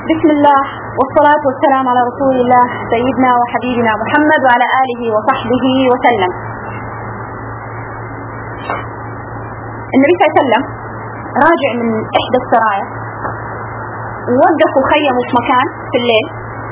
بسم الله والصلاة والسلام على رسول الله سيدنا وحبيبنا محمد وعلى آله وصحبه وسلم. النبي صلى الله عليه وسلم راجع من إحدى السرايا ووقفوا خيموا في مكان في الليل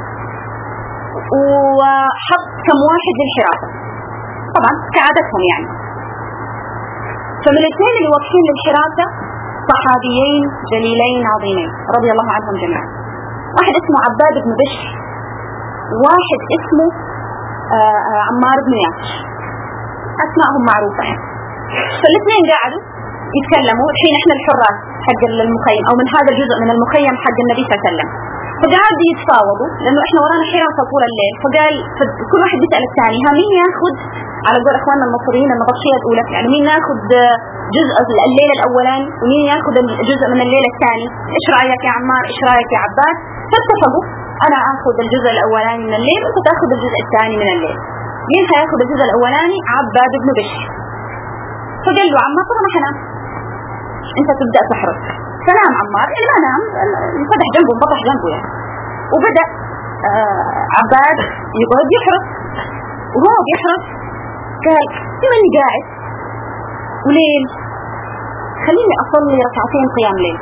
وحط كم واحد للحراسة طبعا كعادتهم يعني. فمن الاثنين اللي واقفين للحراسة صحابيين جليلين عظيمين رضي الله عنهم جميعا. واحد اسمه عباد بن بشر، واحد اسمه عمار بن ياسر، أسماءهم معروفة يعني. فالاثنين قاعدوا يتكلموا. الحين احنا الحراس حق المخيم او من هذا الجزء من المخيم حق النبي صلى الله عليه وسلم، فقاعد يتفاوضوا لانه احنا ورانا حراسة طول الليل. فقال كل واحد يسأل الثاني ها مين ياخذ على قول اخواننا المصريين النبطشية الاولى، يعني مين ياخذ جزء الليلة الاولاني ومين ياخذ الجزء من الليلة الثاني. ايش رايك يا عمار، ايش رايك يا عباد؟ فاتفقوا انا اخذ الجزء الاولاني من الليل وانت تاخذ الجزء الثاني من الليل. مين هياخذ الجزء الاولاني؟ عباد بن بشر. فقال له عمار طبعا حنام، انت تبدأ تحرص. فنام عمار، اللي ما نام انفتح جنبه انبطح جنبه يعني. وبدأ عباد يقعد يحرص، وهو بيحرص قال من قاعد وليل خليني أصلي ركعتين قيام ليل.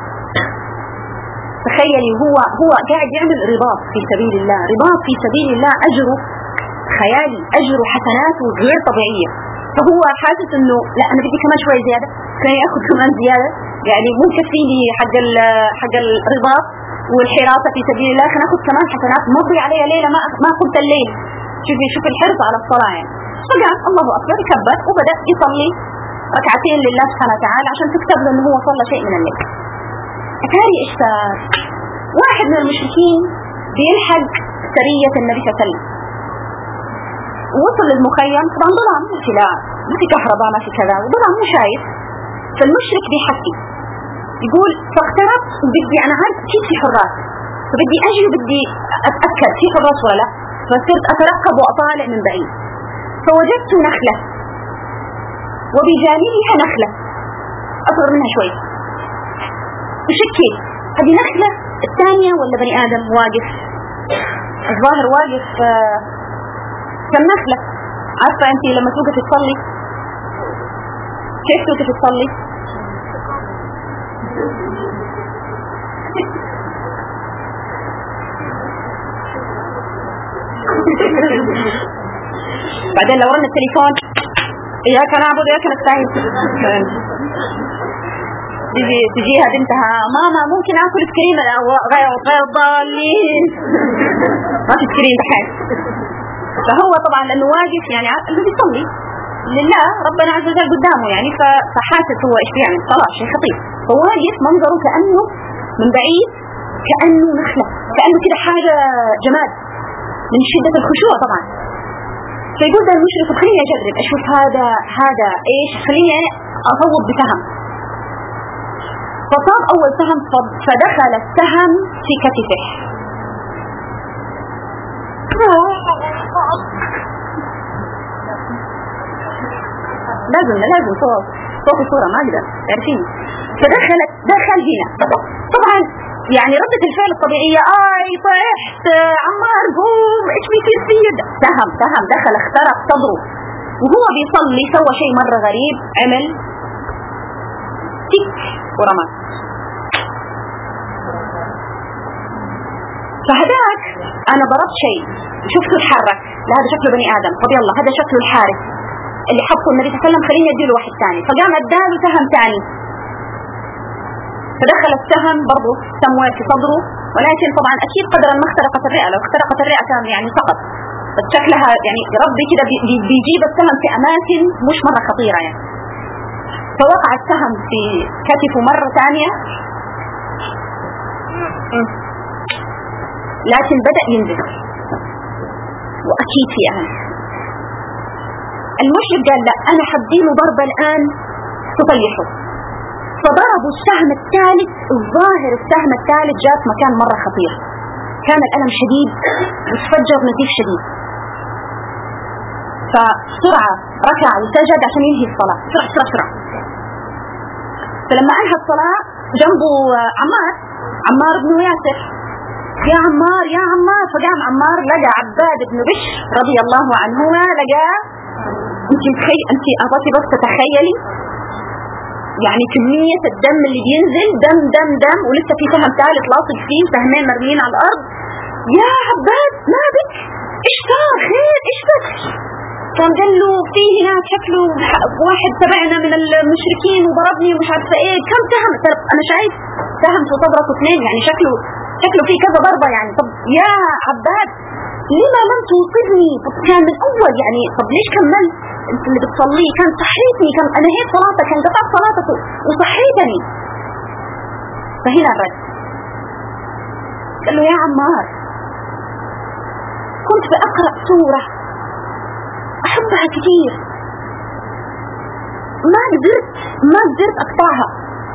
تخيلي هو قاعد يعمل رباط في سبيل الله، رباط في سبيل الله أجره خيالي، أجره حسناته غير طبيعية. فهو حاسس انه لا انا بدي كمان شوي زيادة، كان ياخذ كمان زيادة يعني مو كفيني حق الرباط والحراسة في سبيل الله، خلينا ناخذ كمان حسنات مضي علي ليلة ما قمت الليل. شوف الحرص على الصلاة يعني. فقال الله أكبر كبر وبدأ يصلي ركعتين لله سبحانه وتعالى عشان تكتب له انه هو صلى شيء من الليل. أتاري إيش صار؟ واحد من المشركين بيلحق سرية النبي صلى الله عليه وسلم، وصل للمخيم طبعا ظلام، ما في كهرباء ما في كذا وظلام مو شايف. فالمشرك بيحكي يقول فاقتربت وبدي انا عارف اكيد في حراس، فبدي اجي وبدي اتاكد في حراس ولا لا. فصرت اترقب واطالع من بعيد فوجدت نخله وبجانبها نخله اصغر منها شوي، وشكيت هذه نخله الثانيه ولا بني ادم واقف. الظاهر واقف كالنخلة. عارفة انتي لما توقف تصلي كيف توقف تصلي؟ بعدين لو رن التليفون اياك نعبد اياك نستعين، تجيها بنتها ماما ممكن اكل سكريم غير ضالين ما في سكريم بحال. فهو طبعا لانه واقف يعني اللي بيصلي لله ربنا عز وجل قدامه يعني، فحاسس هو ايش بيعمل صلاة شيء خطير. فواقف منظره كأنه من بعيد كأنه نخلة، كأنه كده حاجة جماد من شدة الخشوع طبعا. فيقول ده المشرك خليني اجرب اشوف هذا ايش، خليني يعني اصوب بسهم. فصاب اول سهم فدخل السهم في كتفه. لازم صوت الصورة ما اقدر تعرفين. دخل هنا طبعا يعني ردة الفعل الطبيعية طحت عمار قوم ايش بيصير فيه. سهم دخل اخترق صدره وهو بيصلي سوى شيء مرة غريب، عمل تك ورمى. فهداك انا ضربت شيء شفته اتحرك، لا هذا شكله بني ادم، طب يلا هذا شكله الحارس اللي حطه النبي صلى الله عليه وسلم خليني اديله واحد ثاني. فقام اداله سهم ثاني فدخل السهم برضه سموه في صدره، ولكن طبعا اكيد قدرا ما اخترقت الرئه، لو اخترقت الرئه كان يعني سقط. بس شكلها يعني ربي كده بيجيب السهم في اماكن مش مره خطيره يعني. فوقع السهم في كتفه مره ثانيه لكن بدأ ينزل واكيد في امل. المشرك قال لا انا حديله ضربه الان تطيحه. فضربوا السهم الثالث، الظاهر السهم الثالث جاء في مكان مرة خطير، كان الألم شديد وتفجر نزيف شديد. فبسرعة ركع وسجد عشان ينهي الصلاة بسرعة. فلما أنهى الصلاة جنبه عمار بن ياسر يا عمار يا عمار. فقام عمار لقى عباد بن بشر رضي الله عنهما، لقى انت اعطيتي بس تتخيلي يعني كمية الدم اللي بينزل، دم دم دم، ولسه في سهم ثالث لاصق فيه، سهمين مرميين على الارض. يا عباد ما بك، ايش صار؟ خير ايش بك؟ كان قال له في هناك شكله واحد تبعنا من المشركين وضربني ومش عارفه ايه. كم سهم؟ انا شايف سهم في صدره اثنين، يعني شكله فيه كذا ضربه يعني. طب يا عباد لما لم توصلني؟ طب كان من اول يعني، طب ليش كملت؟ انت اللي بتصلي كان صحيتني، كان انا هيك صلاتك، كان قطعت صلاتك وصحيتني. فهنا الرد قال له يا عمار كنت بأقرأ سورة أحبها كثير، ما قدرت أقطعها،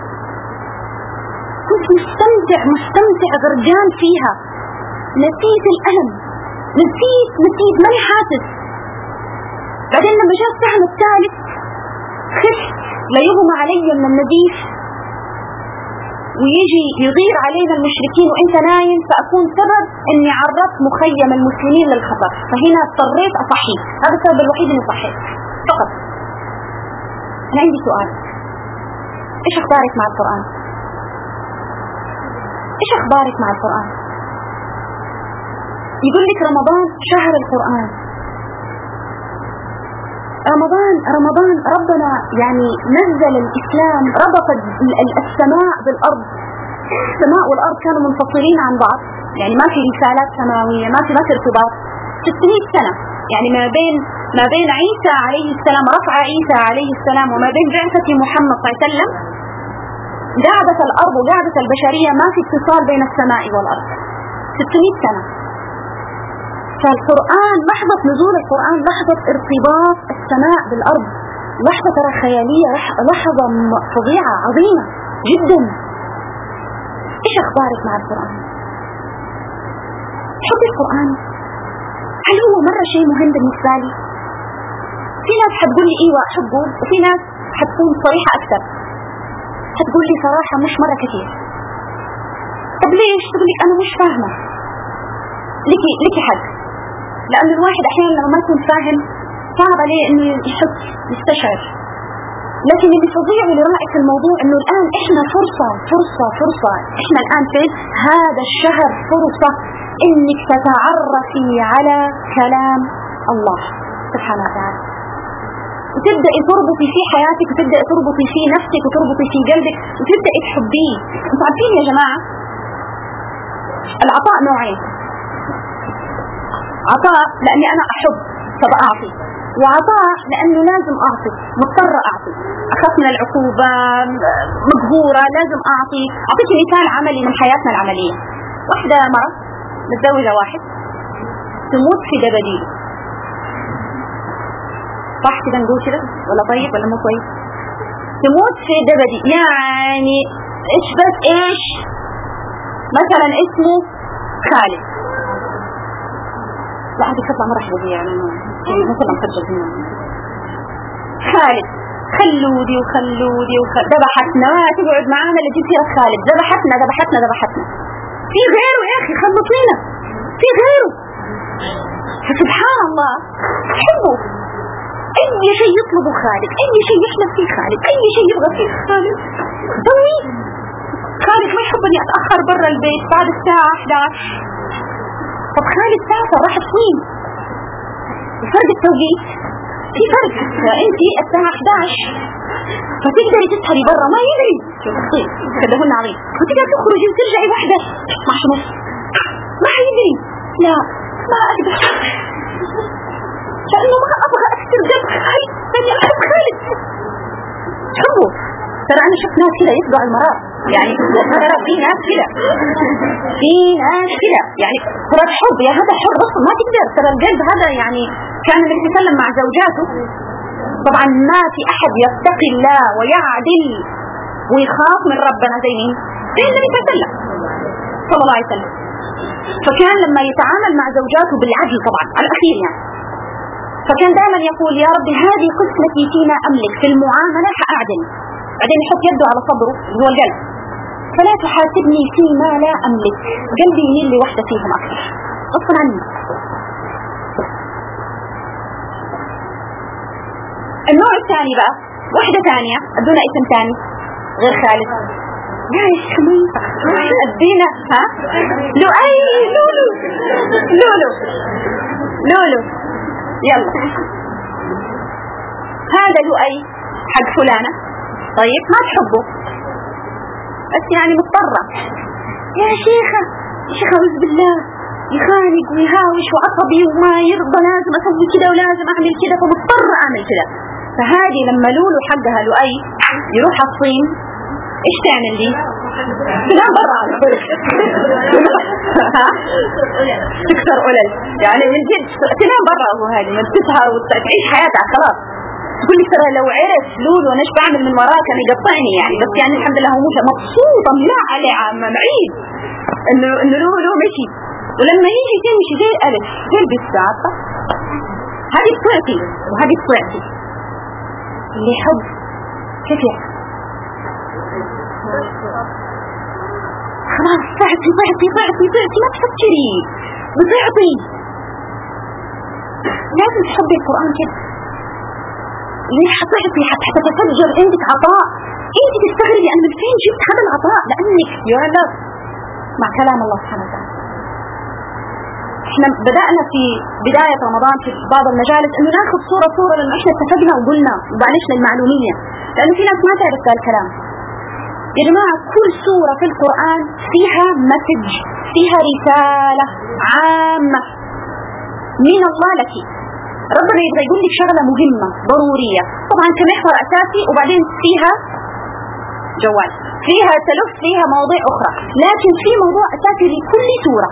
كنت مستمتع غرقان فيها، نسيت الألم، نسيت ماني حاسس. بعدين لما جاء السهم الثالث خفت لا يغمى علي من النزيف ويجي يغير علينا المشركين وانت نايم، فاكون سبب اني عرضت مخيم المسلمين للخطر، فهنا اضطريت اصحيك. هذا السبب الوحيد اني صحيت فقط. انا عندي سؤال، ايش اخبارك مع القرآن؟ ايش اخبارك مع القرآن؟ يقول لك رمضان شهر القرآن، رمضان ربنا يعني نزل الإسلام، ربط السماء بالأرض، السماء والأرض كانوا منفصلين عن بعض، يعني ما في رسالات سماوية، ما في ارتباط. 600 سنة يعني ما بين عيسى عليه السلام، رفع عيسى عليه السلام، وما بين بعثة محمد صلى الله عليه وسلم قاعدة الأرض وقاعدة البشرية، ما في اتصال بين السماء والأرض 600 سنة. فالقرآن لحظة نزول القرآن لحظة ارتباط السماء بالأرض، لحظة ترى خيالية، لحظة فظيعة عظيمة جدا. ايش اخبارك مع القرآن؟ حب القرآن هل هو مرة شيء مهم بالنسبة لي؟ في ناس حتقول لي ايوه احبه، وفي ناس حتكون صريحة اكثر حتقول لي صراحة مش مرة كثير. طب ليش؟ تقول لك انا مش فاهمة. لكي حق، لأن الواحد أحيانا لما ما يكون فاهم صعب عليه إنه يحس يستشعر. لكن اللي فظيع واللي رائع في الموضوع إنه الآن إحنا فرصة إحنا الآن في هذا الشهر فرصة إنك تتعرفي على كلام الله سبحانه وتعالى، وتبدأي تربطي في حياتك، وتبدأي تربطي في نفسك، وتربطي في قلبك، وتبدأي تحبيه. انتوا عارفين يا جماعة العطاء نوعين، عطاء لأني أنا أحب فبأعطي، وعطاء لأنه لازم أعطي، مضطرة أعطي، أخاف من العقوبة، مجبورة لازم أعطي. أعطيك مثال عملي من حياتنا العملية. واحدة مرة متزوجة واحد تموت في دباديب، صح كده نقول كده ولا طيب ولا مو طيب؟ تموت في دباديب يعني إيش بس إيش مثلا اسمه خالد، لا هذه تطلع مرة حلوة يعني مثلا مسجل هنا خالد خلودي ذبحتنا، تقعد معانا اللي جبت فيها خالد، ذبحتنا في غيره يا أخي، خلصينا في غيره. فسبحان الله حبه، أي شيء يطلبه خالد، أي شيء يحلم فيه خالد، أي شيء يبغى فيه خالد ضوي. خالد ما يحب أني أتأخر برا البيت بعد الساعة 11. طب خالد سافر راح فين؟ فرق التوقيت في فرق، فأنت الساعة 11 فتقدري تسهري برا ما يدري شو بتصير كدهن عظيم، وتقدر تخرجي وترجعي وحدة 12:30 ما حيدري. لا ما أقدر لأنه ما أبغى أكثر قلب خالد، أنا أحب خالد حبه. ترى أنا شفت ناس كده يفضوا على المرار، يعني ترى في ناس كده يعني ترى حب يا هذا حب أصلا ما تقدر. ترى القلب هذا يعني كان النبي صلى الله عليه وسلم مع زوجاته، طبعا ما في أحد يتقي الله ويعدل ويخاف من ربنا زي مين؟ زي النبي صلى الله عليه وسلم. فكان لما يتعامل مع زوجاته بالعدل طبعا على الأخير يعني، فكان دائما يقول يا ربي هذه قسمتي فيما أملك، في المعاملة حأعدل. بعدين يحط يده على صدره هو القلب، فلا تحاسبني فيما لا أملك، قلبي يميل لوحدة فيهم أكثر غصبا عني. النوع الثاني بقى وحدة ثانية ادونا اسم ثاني غير خالد. لا يا شيخ ما ينفع ادينا لؤي لولو يلا هذا لؤي حق فلانة. طيب ما تحبه بس يعني مضطرة، يا شيخة أعوذ بالله يخانق ويهاوش وعصبي وما يرضى، لازم أسوي كده ولازم أعمل كده، فمضطر أعمل كده. فهذه لما لولو حقها لؤي يروح الصين ايش تعمل لي؟ تنام برا تكسر قلل يعني من جد، تنام برا. هو هذه من تسهر وتعيش حياتها خلاص. تقول لي ترى لو عرف لولو انا ايش بعمل من وراه كان يقطعني يعني، بس يعني الحمد لله هو مش مبسوطه لا عليه عم معيد انه لولو مشي. ولما يجي تمشي زي الالف زي البساطه، هذه طلعتي وهذه طلعتي. اللي يحب كيف يعني خلاص تعطي ما تفكري بتعطي. لازم تحبي القرآن كده، ليه حتعطي حتتفجر عندك عطاء. انت تستغربي ان من فين جبت هذا العطاء، لانك يا رب مع كلام الله سبحانه وتعالى. احنا بدأنا في بداية رمضان في بعض المجالس انه ناخذ صورة لانه احنا اتفقنا وقلنا وبعلش للمعلومية، لانه في ناس ما تعرف ذا الكلام. يا جماعة كل سورة في القرآن فيها مسج، فيها رسالة عامة من الله لك. ربنا يبغى يقول لك شغلة مهمة ضرورية طبعا كمحور أساسي، وبعدين فيها جوال، فيها تلف، فيها مواضيع أخرى، لكن في موضوع أساسي لكل سورة.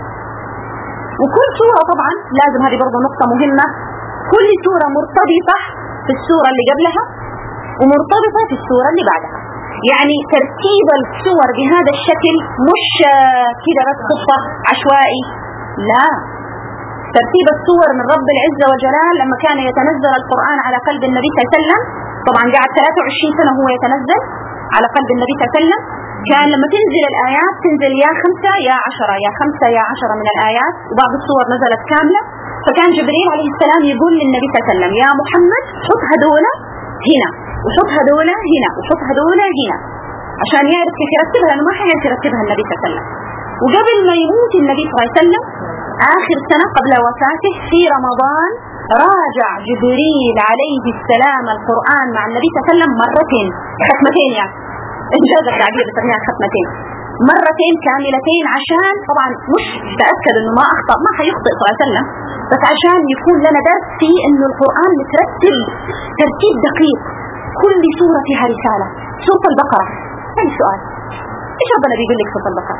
وكل سورة طبعا لازم، هذه برضو نقطة مهمة، كل سورة مرتبطة في السورة اللي قبلها ومرتبطة في السورة اللي بعدها. يعني ترتيب السور بهذا الشكل مش كده بس صدفة عشوائي، لا، ترتيب السور من رب العزة والجلال. لما كان يتنزل القرآن على قلب النبي صلى الله عليه وسلم، طبعا قاعد 23 سنة هو يتنزل على قلب النبي صلى الله عليه وسلم، كان لما تنزل الآيات تنزل يا 5 يا 10 يا 5 يا 10 من الآيات، وبعض السور نزلت كاملة. فكان جبريل عليه السلام يقول للنبي صلى الله عليه وسلم يا محمد حط هذول هنا وحط هذول هنا وحط هذول هنا، عشان يعرف كيف يرتبها، لأنه ما حيعرف يرتبها النبي صلى الله عليه وسلم. وقبل ما يموت النبي صلى الله عليه وسلم آخر سنة قبل وفاته في رمضان، راجع جبريل عليه السلام القرآن مع النبي صلى الله عليه وسلم مرتين، ختمتين يعني إنجاز التعبير بسميها ختمتين، مرتين كاملتين، عشان طبعا مش تأكد إنه ما أخطأ، ما حيخطئ صلى الله عليه وسلم، بس عشان يكون لنا درس فيه إنه القرآن مترتب ترتيب دقيق، كل سورة فيها رسالة. سورة البقرة، هذا سؤال، إيش ربنا بيقول لك سورة البقرة؟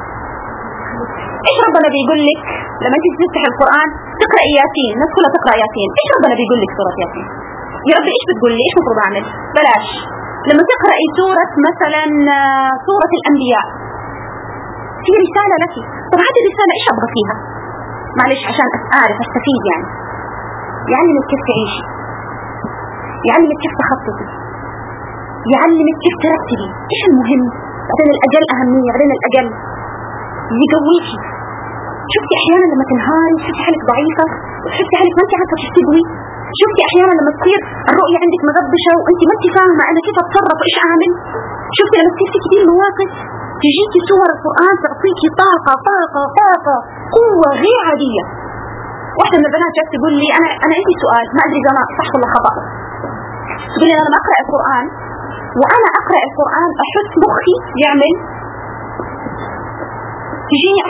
إيش ربنا بيقول لك لما أنت تفتح القرآن تقرأ ياسين؟ الناس كلها تقرأ ياسين، إيش ربنا بيقول لك سورة ياسين؟ يا ربي إيش بتقول لي؟ إيش المفروض أعمل؟ بلاش. لما تقرأي سورة مثلا سورة الأنبياء في رسالة لك، طب هذه الرسالة إيش أبغى فيها؟ معلش عشان أعرف أستفيد يعني. يعلمك كيف تعيشي، يعلمك كيف تخططي، يعلمك كيف ترتبي، إيش المهم، بعدين الأجل أهمية، بعدين الأجل يقويكي. شفتي أحيانا لما تنهاري شفتي حالك ضعيفة وشفتي حالك ما أنت عارفة كيف تقوي. شفتي أحيانا لما تصير الرؤية عندك مغبشة وأنت ما أنت فاهمة أنا كيف أتصرف وإيش أعمل. شفتي لما تصير في كثير مواقف تجيكي سور القرآن تعطيكي طاقة قوة غير عادية. واحدة من البنات جات تقول لي أنا عندي سؤال ما أدري إذا أنا صح ولا خطأ. تقول لي أنا لما أقرأ القرآن وأنا أقرأ القرآن أحس مخي يعمل، تجيني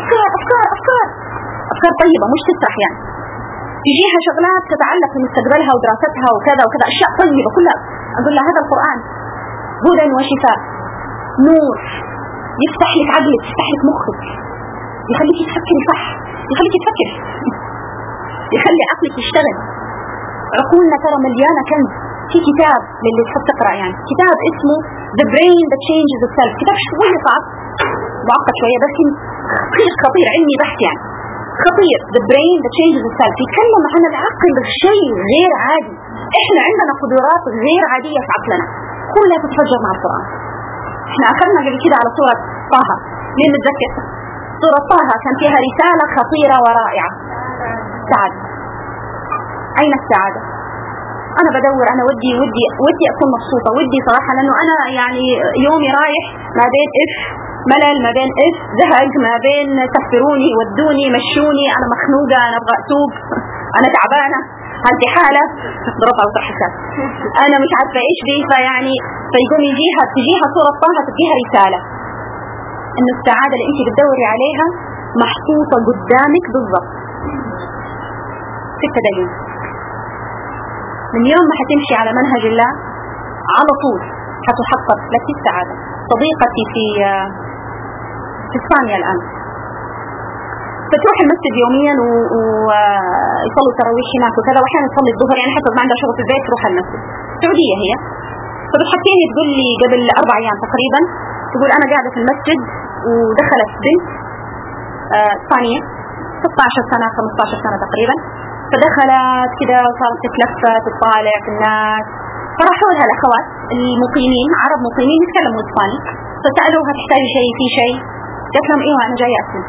أفكار طيبة مش تسرح يعني، تجيها شغلات تتعلق بمستقبلها ودراستها وكذا وكذا، أشياء طيبة كلها. أقول لها هذا القرآن هدى وشفاء، نور، يفتح لك عقلك، يفتح لك مخك، يخليك تفكري صح، يخليك تفكري، يخلي عقلك يشتغل. عقولنا ترى مليانة كنز. في كتاب للي تحب تقرأ يعني، كتاب اسمه The Brain That Changes Itself، كتاب شوية صعب معقد شوية بس خطير علمي بحث يعني خطير. The Brain That Changes Itself يتكلم عن العقل، شيء غير عادي. احنا عندنا قدرات غير عادية في عقلنا كلها تتفجر مع القرآن. احنا اخذنا قبل كده على سورة طه، مين متذكر؟ سورة طه كان فيها رسالة خطيرة ورائعة، السعادة. أين السعادة؟ أنا بدور، أنا ودي أكون مبسوطة، ودي صراحة، لأنه أنا يعني يومي رايح ما بين ملل، ما بين زهق، ما بين سفروني ودوني مشوني، أنا مخنوقة، أنا أبغى أسوق، أنا تعبانة، هذه حالة ضربها وصحتها، أنا مش عارفة إيش دي. فيعني فيقوم تجيها سورة طه تجيها رسالة إنه السعادة اللي أنت بتدوري عليها محطوطة قدامك بالضبط في التدين. من يوم ما حتمشي على منهج الله على طول حتحقق لك السعادة. صديقتي في إسبانيا الآن فتروح المسجد يوميا ويصلوا تراويح هناك وكذا، وأحيانا تصلي الظهر، يعني حسب ما عندها شغل في البيت تروح المسجد. سعودية هي. فبتحكيني تقول لي قبل 4 أيام تقريبا، تقول أنا قاعدة في المسجد ودخلت بنت إسبانية 16 سنة 15 سنة تقريبا، فدخلت كده وصارت تتلفت تطالع في الناس، فراحوا لها الأخوات المقيمين عرب مقيمين يتكلموا إسباني، فسألوها تحتاج شيء في شيء؟ قالت لهم إيوه أنا جاية أسلم.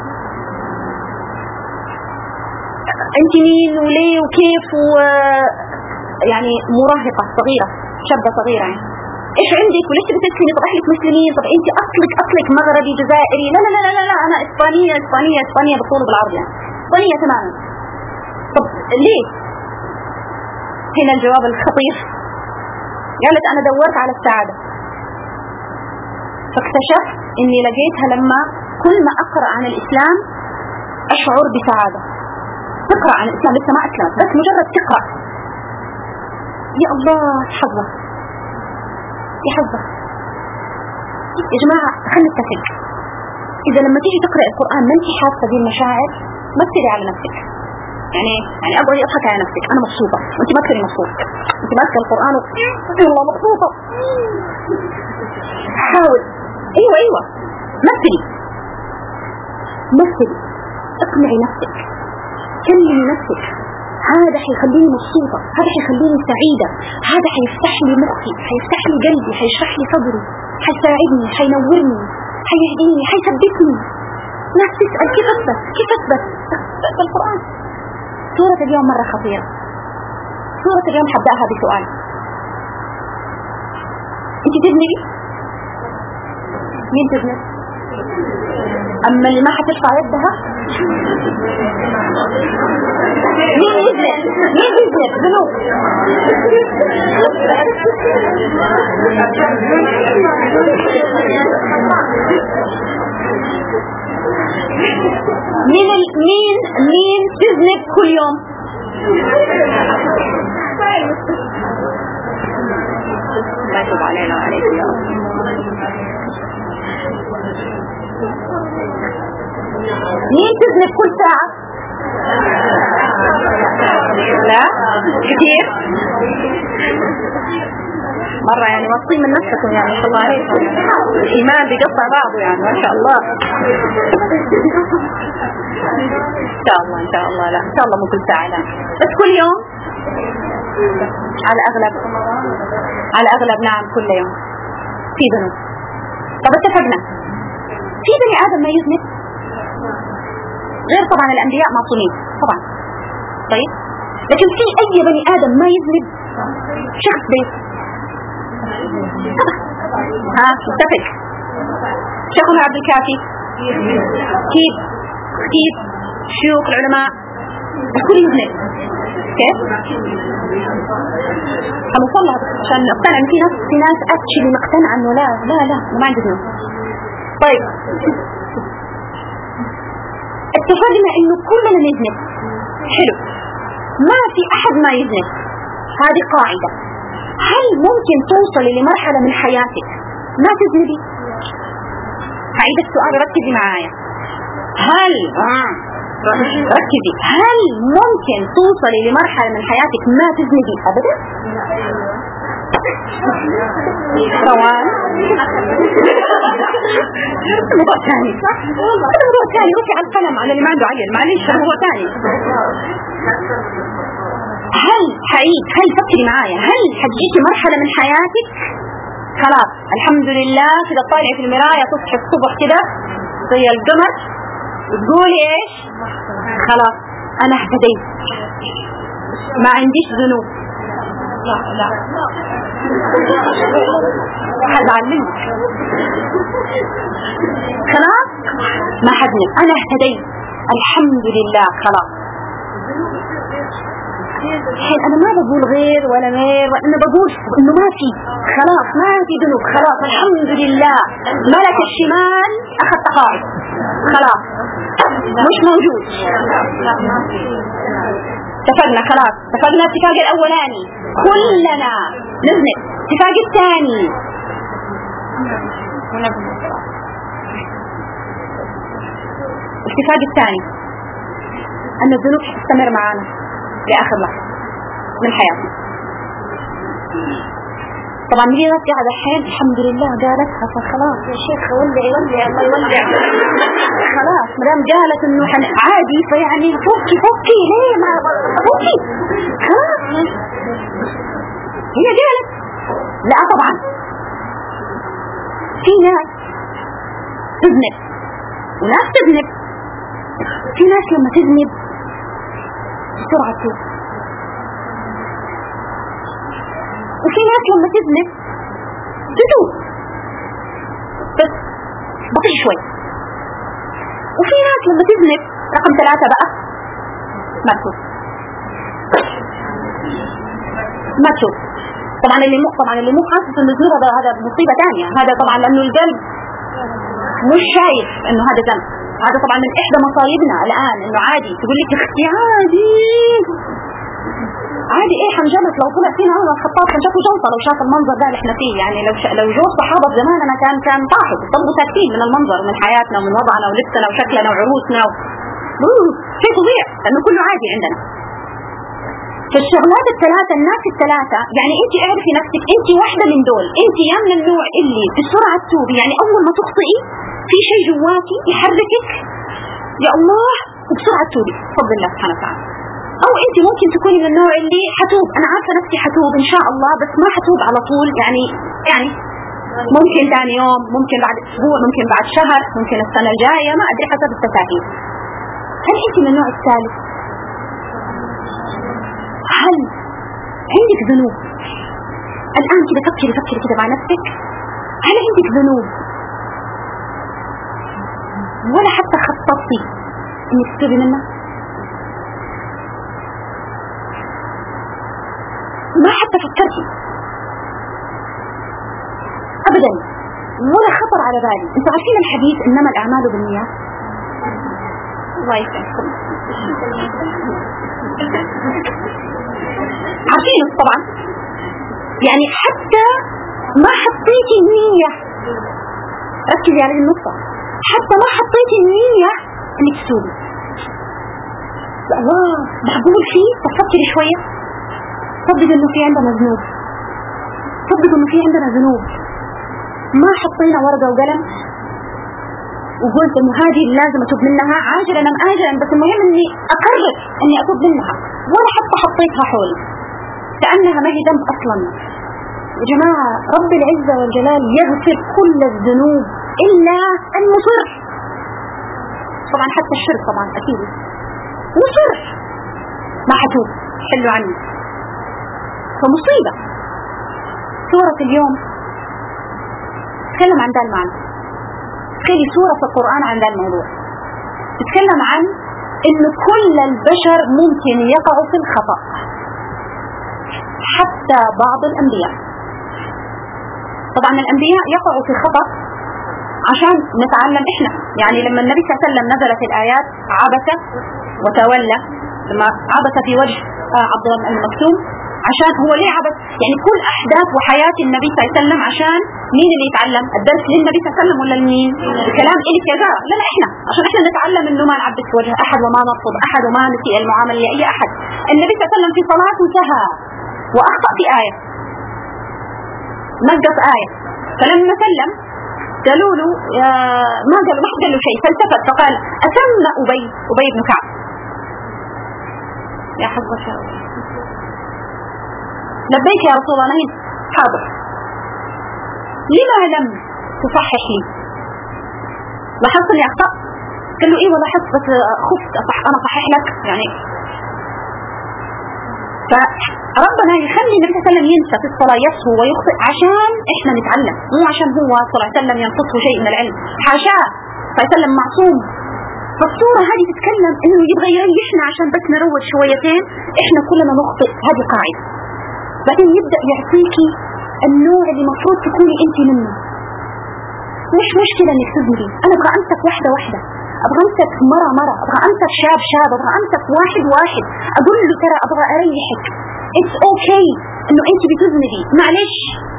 أنت مين وليه وكيف؟ يعني مراهقة صغيرة، شابة صغيرة، يعني إيش عندك وليش بتسلمي؟ طب أهلك مسلمين؟ طب أنت أصلك مغربي جزائري؟ لا لا لا لا لا أنا إسبانية بالطول بالعرض، يعني إسبانية تماما. طب ليه؟ هنا الجواب الخطير. قالت أنا دورت على السعادة، فاكتشفت إني لقيتها لما كل ما أقرأ عن الإسلام أشعر بسعادة. تقرأ عن الإسلام، لسه ما أسلمت، بس مجرد تقرأ، يا الله حظة يا حظة. يا جماعة خلينا نتفق، إذا لما تيجي تقرأ القرآن ما أنت حاسة بالمشاعر ما تسيري على نفسك. يعني أقعد أضحك على نفسك، أنا مبسوطة وأنت ما تكوني مبسوطة، أنت ماسكة القرآن والله مبسوطة. حاول أيوة مثلي اقنعي نفسك، كلمي نفسك، هذا حيخليني مبسوطة، هذا حيخليني سعيدة، هذا حيفتح لي مخي، حيفتح لي قلبي، حيشرح لي صدري، حيساعدني، حينورني، حيهديني، حيثبتني. ناس تسأل كيف أثبت القرآن. سورة اليوم مرة خطيرة، سورة اليوم حبدأها بسؤال، انت تذنبي؟ مين تذنب؟ أما اللي ما حترفع يدها مين يذنب ذنوب؟ مين تذنب كل يوم؟ لا يتوب علينا وعليك يا رب. مين تذنب كل ساعة؟ لا كثير مرة، يعني واثقين من نفسكم، يعني ما شاء الله عليكم، الإيمان بيقطع بعضه، يعني ما شاء الله. إن شاء الله لا إن شاء الله مو كل ساعة، لا بس كل يوم على أغلب نعم كل يوم في ذنوب. طب اتفقنا في بني آدم ما يذنب غير طبعا الأنبياء معصومين طبعا، طيب لكن في أي بني آدم ما يذنب؟ شخص بيت متفق. شيخنا عبد الكافي كيف شيوخ العلماء الكل يذنب. كيف؟ هنوصلها عشان نقتنع ان في ناس اكشلي مقتنع انه لا ما عندي ذنوب. طيب اتفقنا انه كلنا نذنب، حلو، ما في احد ما يذنب، هذه قاعدة. هل ممكن توصلي لمرحلة من حياتك ما تذنبي؟ هعيد السؤال، ركزي معايا. ركزي، هل ممكن توصلي لمرحلة من حياتك ما تذنبي أبدا؟ روان موضوع ثاني، موضوع ثاني، رفع القلم على اللي ما عنده عقل، معلش موضوع ثاني. هل فكري معايا، هل حتجيكي مرحلة من حياتك خلاص الحمد لله كده طالع في المراية تصحي الصبح كده زي القمر وتقولي ايش؟ خلاص انا اهتديت ما عنديش ذنوب. لا حزعل منك خلاص ما حزنك انا اهتديت الحمد لله خلاص. الحين انا ما بقول غير ولا غير، انا بقول انه ما في خلاص ما في ذنوب خلاص الحمد لله. ملك الشمال اخذ تقاعد خلاص مش موجود. اتفقنا خلاص اتفقنا. اتفاق الاولاني كلنا نذنب. اتفاق الثاني ان الذنوب تستمر معنا لآخر لحظة من حياتنا. طبعا هي ناس قاعدة الحين الحمد لله قالتها فخلاص يا شيخ ولع الله يولع خلاص مدام قالت انه عادي فيعني فكي ليه ما فكي خلاص هي قالت. لا طبعا في ناس تذنب وناس تذنب. في ناس لما تذنب بسرعة توب، وفي ناس لما تذنب تتوب بس بطيء شوي، وفي ناس لما تذنب رقم 3 بقى ما تتوب. طبعا اللي مو حاسس ان الذنوب هذا مصيبة ثانية. هذا طبعا لانه القلب مش شايف انه هذا ذنب. هذا طبعا من احدى مصايبنا الان انه عادي تقول لك اختي عادي ايه حنجمت لو طلع فينا عمر الخطاب حنجته جلطه لو شاف المنظر ده اللي احنا فيه. يعني لو جو الصحابه زماننا كان طاحت طلبوا ساكتين من المنظر ومن حياتنا ومن وضعنا ولبسنا وشكلنا وعروسنا شيء فظيع لانه كله عادي عندنا. فالشغلات الثلاثه الناس الثلاثه يعني انت اعرفي نفسك انت واحده من دول. انت يا من النوع اللي بسرعه تتوبي يعني اول ما تخطئي في شيء جواكي يحركك يا الله وبسرعه تتوبي بفضل الله سبحانه وتعالى، او انت ممكن تكوني من النوع اللي حتوب انا عارفه نفسي حتوب ان شاء الله بس ما حتوب على طول يعني ممكن ثاني يوم ممكن بعد اسبوع ممكن بعد شهر ممكن السنه الجايه ما ادري حسب التفاهيم. هل انت من النوع الثالث؟ هل عندك ذنوب الان كده فكري كده مع نفسك هل عندك ذنوب ولا حتى خططتي انك تتوبي منها؟ ما حتى فكرتي ابدا ولا خطر على بالي. انتوا عارفين الحديث انما الاعمال بالنيات؟ الله يسعدكم عارفين طبعا يعني حتى ما حطيتي النية. ركزي على النقطة حتى ما حطيتي النية انك تتوبي. يا الله معقول فيه؟ تفكري شوية صدق انه في عندنا ذنوب ما حطينا ورقة وقلم وقلت انه هذه لازم اتوب منها عاجلا ام اجلا بس المهم اني اقرر اني اتوب منها ولا حتى حطيتها حولي كأنها ما هي ذنب اصلا. يا جماعة رب العزة والجلال يغفر كل الذنوب الا المصر. طبعا حتى الشرك طبعا اكيد مصر ما حتوب حلوا عني فمصيبة. سورة اليوم تتكلم عن ذا المعنى. تخيلي سورة في القرآن عن ذا الموضوع تتكلم عن إن كل البشر ممكن يقعوا في الخطأ حتى بعض الأنبياء. طبعا الأنبياء يقعوا في الخطأ عشان نتعلم إحنا. يعني لما النبي صلى الله عليه وسلم نزلت الآيات عبس وتولى لما عبس في وجه عبد الله بن مكتوم عشان هو ليه عبس؟ يعني كل أحداث وحياة النبي صلى الله عليه وسلم عشان مين اللي يتعلم؟ الدرس للنبي صلى الله عليه وسلم ولا لمين؟ الكلام إلك يا جارة؟ لا إحنا عشان إحنا نتعلم إنه ما نعبس وجه أحد وما نطلب أحد وما نسيء المعاملة لأي أحد. النبي صلى الله عليه وسلم في صلاته سهى وأخطأ في آية نقص آية فلما سلم قالوا له ما قال له شيء فالتفت فقال أسمى أبي بن كعب يا حظك يا لبيك يا رسول الله. حاضر لما لم تصحح لي؟ لاحظت اني اخطأت؟ قال له ايوه لاحظت بس خفت انا اصحح لك يعني. فربنا يخلي النبي صلى الله عليه وسلم ينسى في الصلاة، يسهو ويخطئ عشان احنا نتعلم، مو عشان هو صلى الله عليه وسلم ينقصه شيء من العلم، حاشاه صلى الله عليه وسلم معصوم. فالصورة هذه تتكلم انه يبغى يريحنا عشان بس نروج شويتين، احنا كلنا نخطئ، هذه قاعدة. بعدين يبدأ يعطيكي النوع اللي مفروض تكوني انت منه. مش مشكلة انك تذنبي، انا ابغى امسك واحدة واحدة، ابغى امسك مرة، ابغى امسك شاب، ابغى امسك واحد، اقول له ترى ابغى اريحك، it's okay انه انت بتذنبي، معلش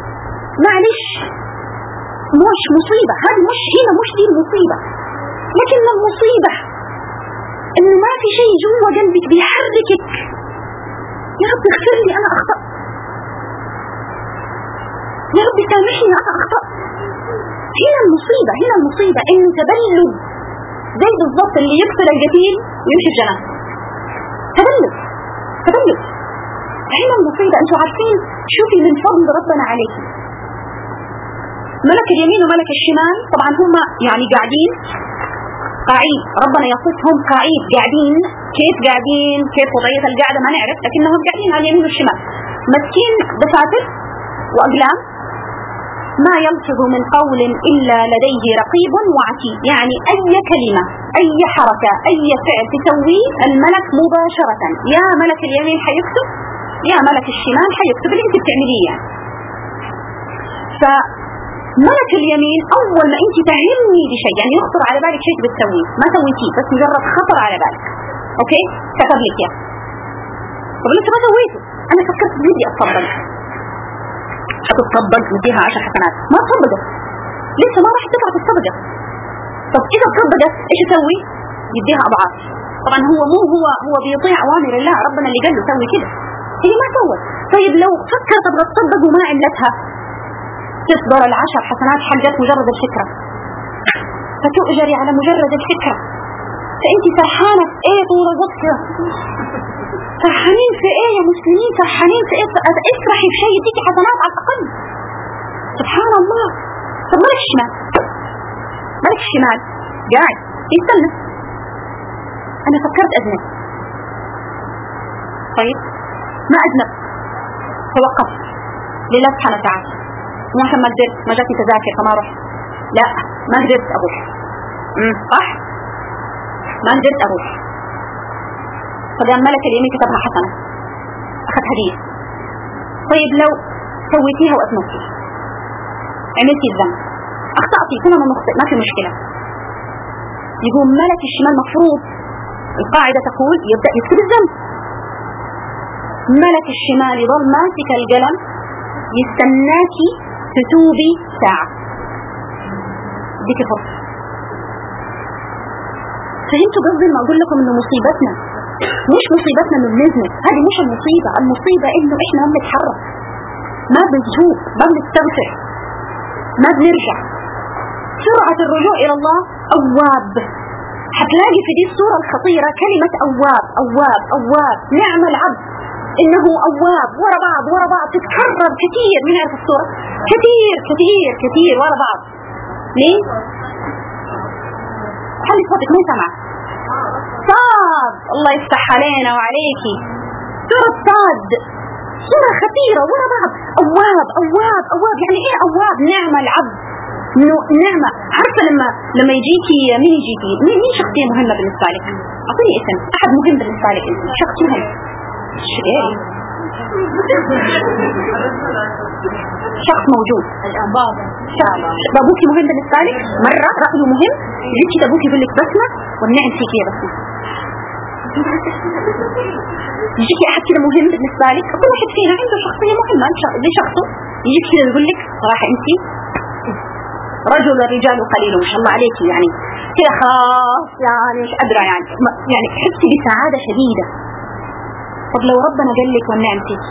مش مصيبة، هذه مش هنا، مش دي المصيبة، لكن المصيبة انه ما في شيء جوا قلبك بيحركك، يا رب اغفر لي انا اخطأت، يا رب سامحني انا اخطأت. هنا المصيبة انه تبلد زي بالضبط اللي يقتل القتيل ويمشي الجنازة، تبلد. هنا المصيبة. انتوا عارفين شوفي من فضل ربنا عليك، ملك اليمين وملك الشمال طبعا هم يعني قاعدين قاعد، ربنا يصفهم قاعدين، كيف وضعية القاعدة ما نعرف، لكنهم قاعدين على اليمين والشمال مسكين دفاتر وأقلام، ما يلفظ من قول إلا لديه رقيب وعتيد، يعني أي كلمة أي حركة أي فعل تسويه الملك مباشرة، يا ملك اليمين حيكتب يا ملك الشمال حيكتب اللي انت بتعمليه يعني. فملك اليمين أول ما انت تعلمني بشيء يعني يخطر على بالك شيء بتسويه ما سويتيه بس مجرد خطر على بالك، اوكي كتب لك يا طب لسه ما سويته، انا فكرت بدي هتتصدق نديها 10 حسنات، ما تصدقت لسه ما راح تطلع تتصدق. طب اذا تصدقت ايش يسوي؟ يديها اضعاف. طبعا هو بيطيع اوامر الله، ربنا اللي قال له سوي كده، هي ما سوت. طيب لو فكرت تبغى تصدق وما عملتها تصدر ال10 حسنات حقت مجرد الفكره، فتؤجري على مجرد الفكره. فانت فرحانه في ايه طول الوقت؟ فرحانين في ايه يا مسلمين؟ فرحانين في ايه؟ افرحي في شيء يديكي حسنات على الاقل. سبحان الله. طب ملك الشمال قاعد يستنى، انا فكرت اذنب، طيب ما اذنب، توقفت لله سبحانه وتعالى، ممكن ما قدرت، ما جاتني تذاكر فما رحت، لا ما قدرت اروح، صح ما قدرت اروح. فقام ملك اليمين كتبها حسنة، أخذ هدية. طيب لو سويتيها وأذنبتي عملتي الذنب أخطأتي كلنا نخطئ ما في مشكلة، يقوم ملك الشمال مفروض القاعدة تقول يبدأ يكتب الذنب، ملك الشمال يظل ماسك القلم يستناكي تتوبي ساعة، ديك فرصة. فهمتوا قصدي ما أقول لكم إنه مصيبتنا مش مصيبتنا انه بنذنب، هذه مش المصيبة انه احنا ما بنتحرك، ما بنتوب، ما بنستغفر، ما بنرجع. سرعة الرجوع الى الله اواب، حتلاقي في دي الصورة الخطيرة كلمة اواب، نعم العبد انه اواب، ورا بعض تتكرر كثير من هذه الصورة، كثير ورا بعض. ليه؟ خلي صوتك ما يسمع. صاد، الله يفتح علينا وعليكي، سورة صاد سورة خطيرة ورا بعض، أواب يعني إيه أواب؟ نعمة العبد، نعمة. عارفة لما يجيكي مين شخصية مهمة بالنسبة لك؟ أعطيني اسم أحد مهم بالنسبة لك، شخص مهم، شخص موجود، أبوكي مهم بالنسبة لك، مرة رأيه مهم، يجيكي أبوكي يقول لك بسمة والنعم فيك يا بسمة، يجيكي أحد كده مهم بالنسبة لك، كل واحد فينا عنده شخصية مهمة لشخصه، يجيك كده يقول لك صراحة أنت رجل الرجال قليل ما شاء الله عليك، يعني كده خلاص يعني مش قادرة يعني تحسي بسعادة شديدة. طب لو ربنا قال لك والنعم فيك،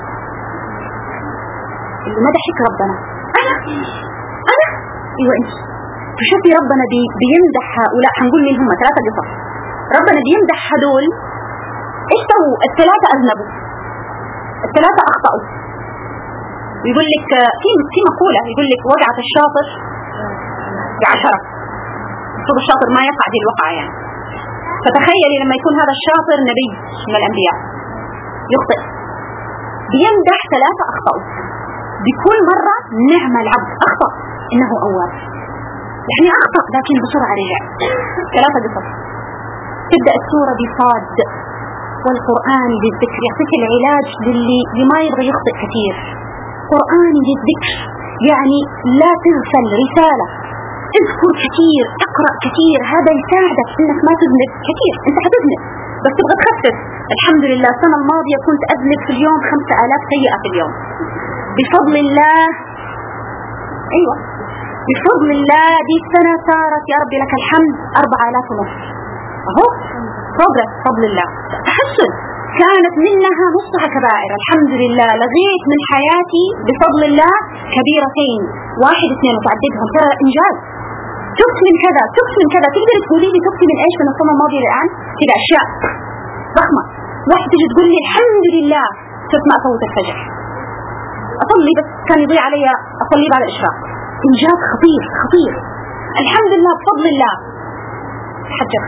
اللي مدحك ربنا أنا أيوة أنت، فشوفي ربنا بيمدح هؤلاء، هنقول مين هم 3 قصص، ربنا بيمدح هدول ايش سووا؟ ال3 أذنبوا، ال3 أخطأوا، ويقول لك في مقولة يقول لك وقعة الشاطر ب10. المفروض الشاطر ما يقع دي الوقعة يعني. فتخيلي لما يكون هذا الشاطر نبي من الأنبياء يخطئ، بيمدح 3 أخطأوا، بكل مرة نعم العبد أخطأ إنه أواب، يعني أخطأ لكن بسرعة رجع. 3 قصص. تبدأ السورة بصاد والقرآن للذكر، يعطيك العلاج للي ما يبغى يخطئ كثير. قرآن للذكر يعني لا تغفل رسالة، اذكر كثير، اقرأ كثير، هذا يساعدك انك ما تذنب كثير. انت حتذنب بس تبغى تخفف. الحمد لله السنة الماضية كنت أذنب في اليوم 5000 سيئة في اليوم. بفضل الله، ايوه بفضل الله دي السنة صارت يا ربي لك الحمد 4500. اهو بروجرس بفضل الله، تحسن. كانت منها نصها كبائر الحمد لله، لغيت من حياتي بفضل الله كبيرتين 1 2 وتعددهم، ترى إنجاز. تبت من كذا تبت من كذا. تقدر تقولي لي تبتي من ايش من السنة الماضية الآن؟ كذا أشياء ضخمة. واحد تجي تقول لي الحمد لله صرت ما أفوت الفجر، أصلي بس كان يضيع علي أصلي بعد الإشراق. إنجاز خطير خطير. الحمد لله بفضل الله. تحجب،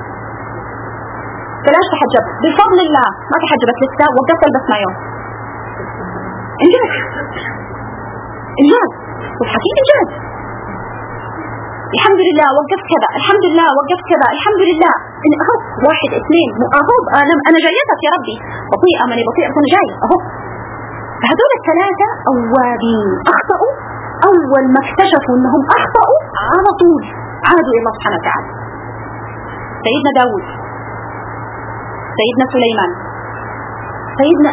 بلاش تحجب، بفضل الله ما تحجبت لسه، وقفت البس مايو. إنجاز إنجاز والحقيقة إنجاز. الحمد لله وقفت كذا، الحمد لله وقفت كذا، الحمد لله. أهو 1 2 أهو أنا جايتك يا ربي، بطيئة ماني بطيئة أنا جاي أهو. هذول ال3 أوابين أخطأوا. أول ما اكتشفوا أنهم أخطأوا على طول عادوا إلى الله سبحانه وتعالى. سيدنا داود، سيدنا سليمان، سيدنا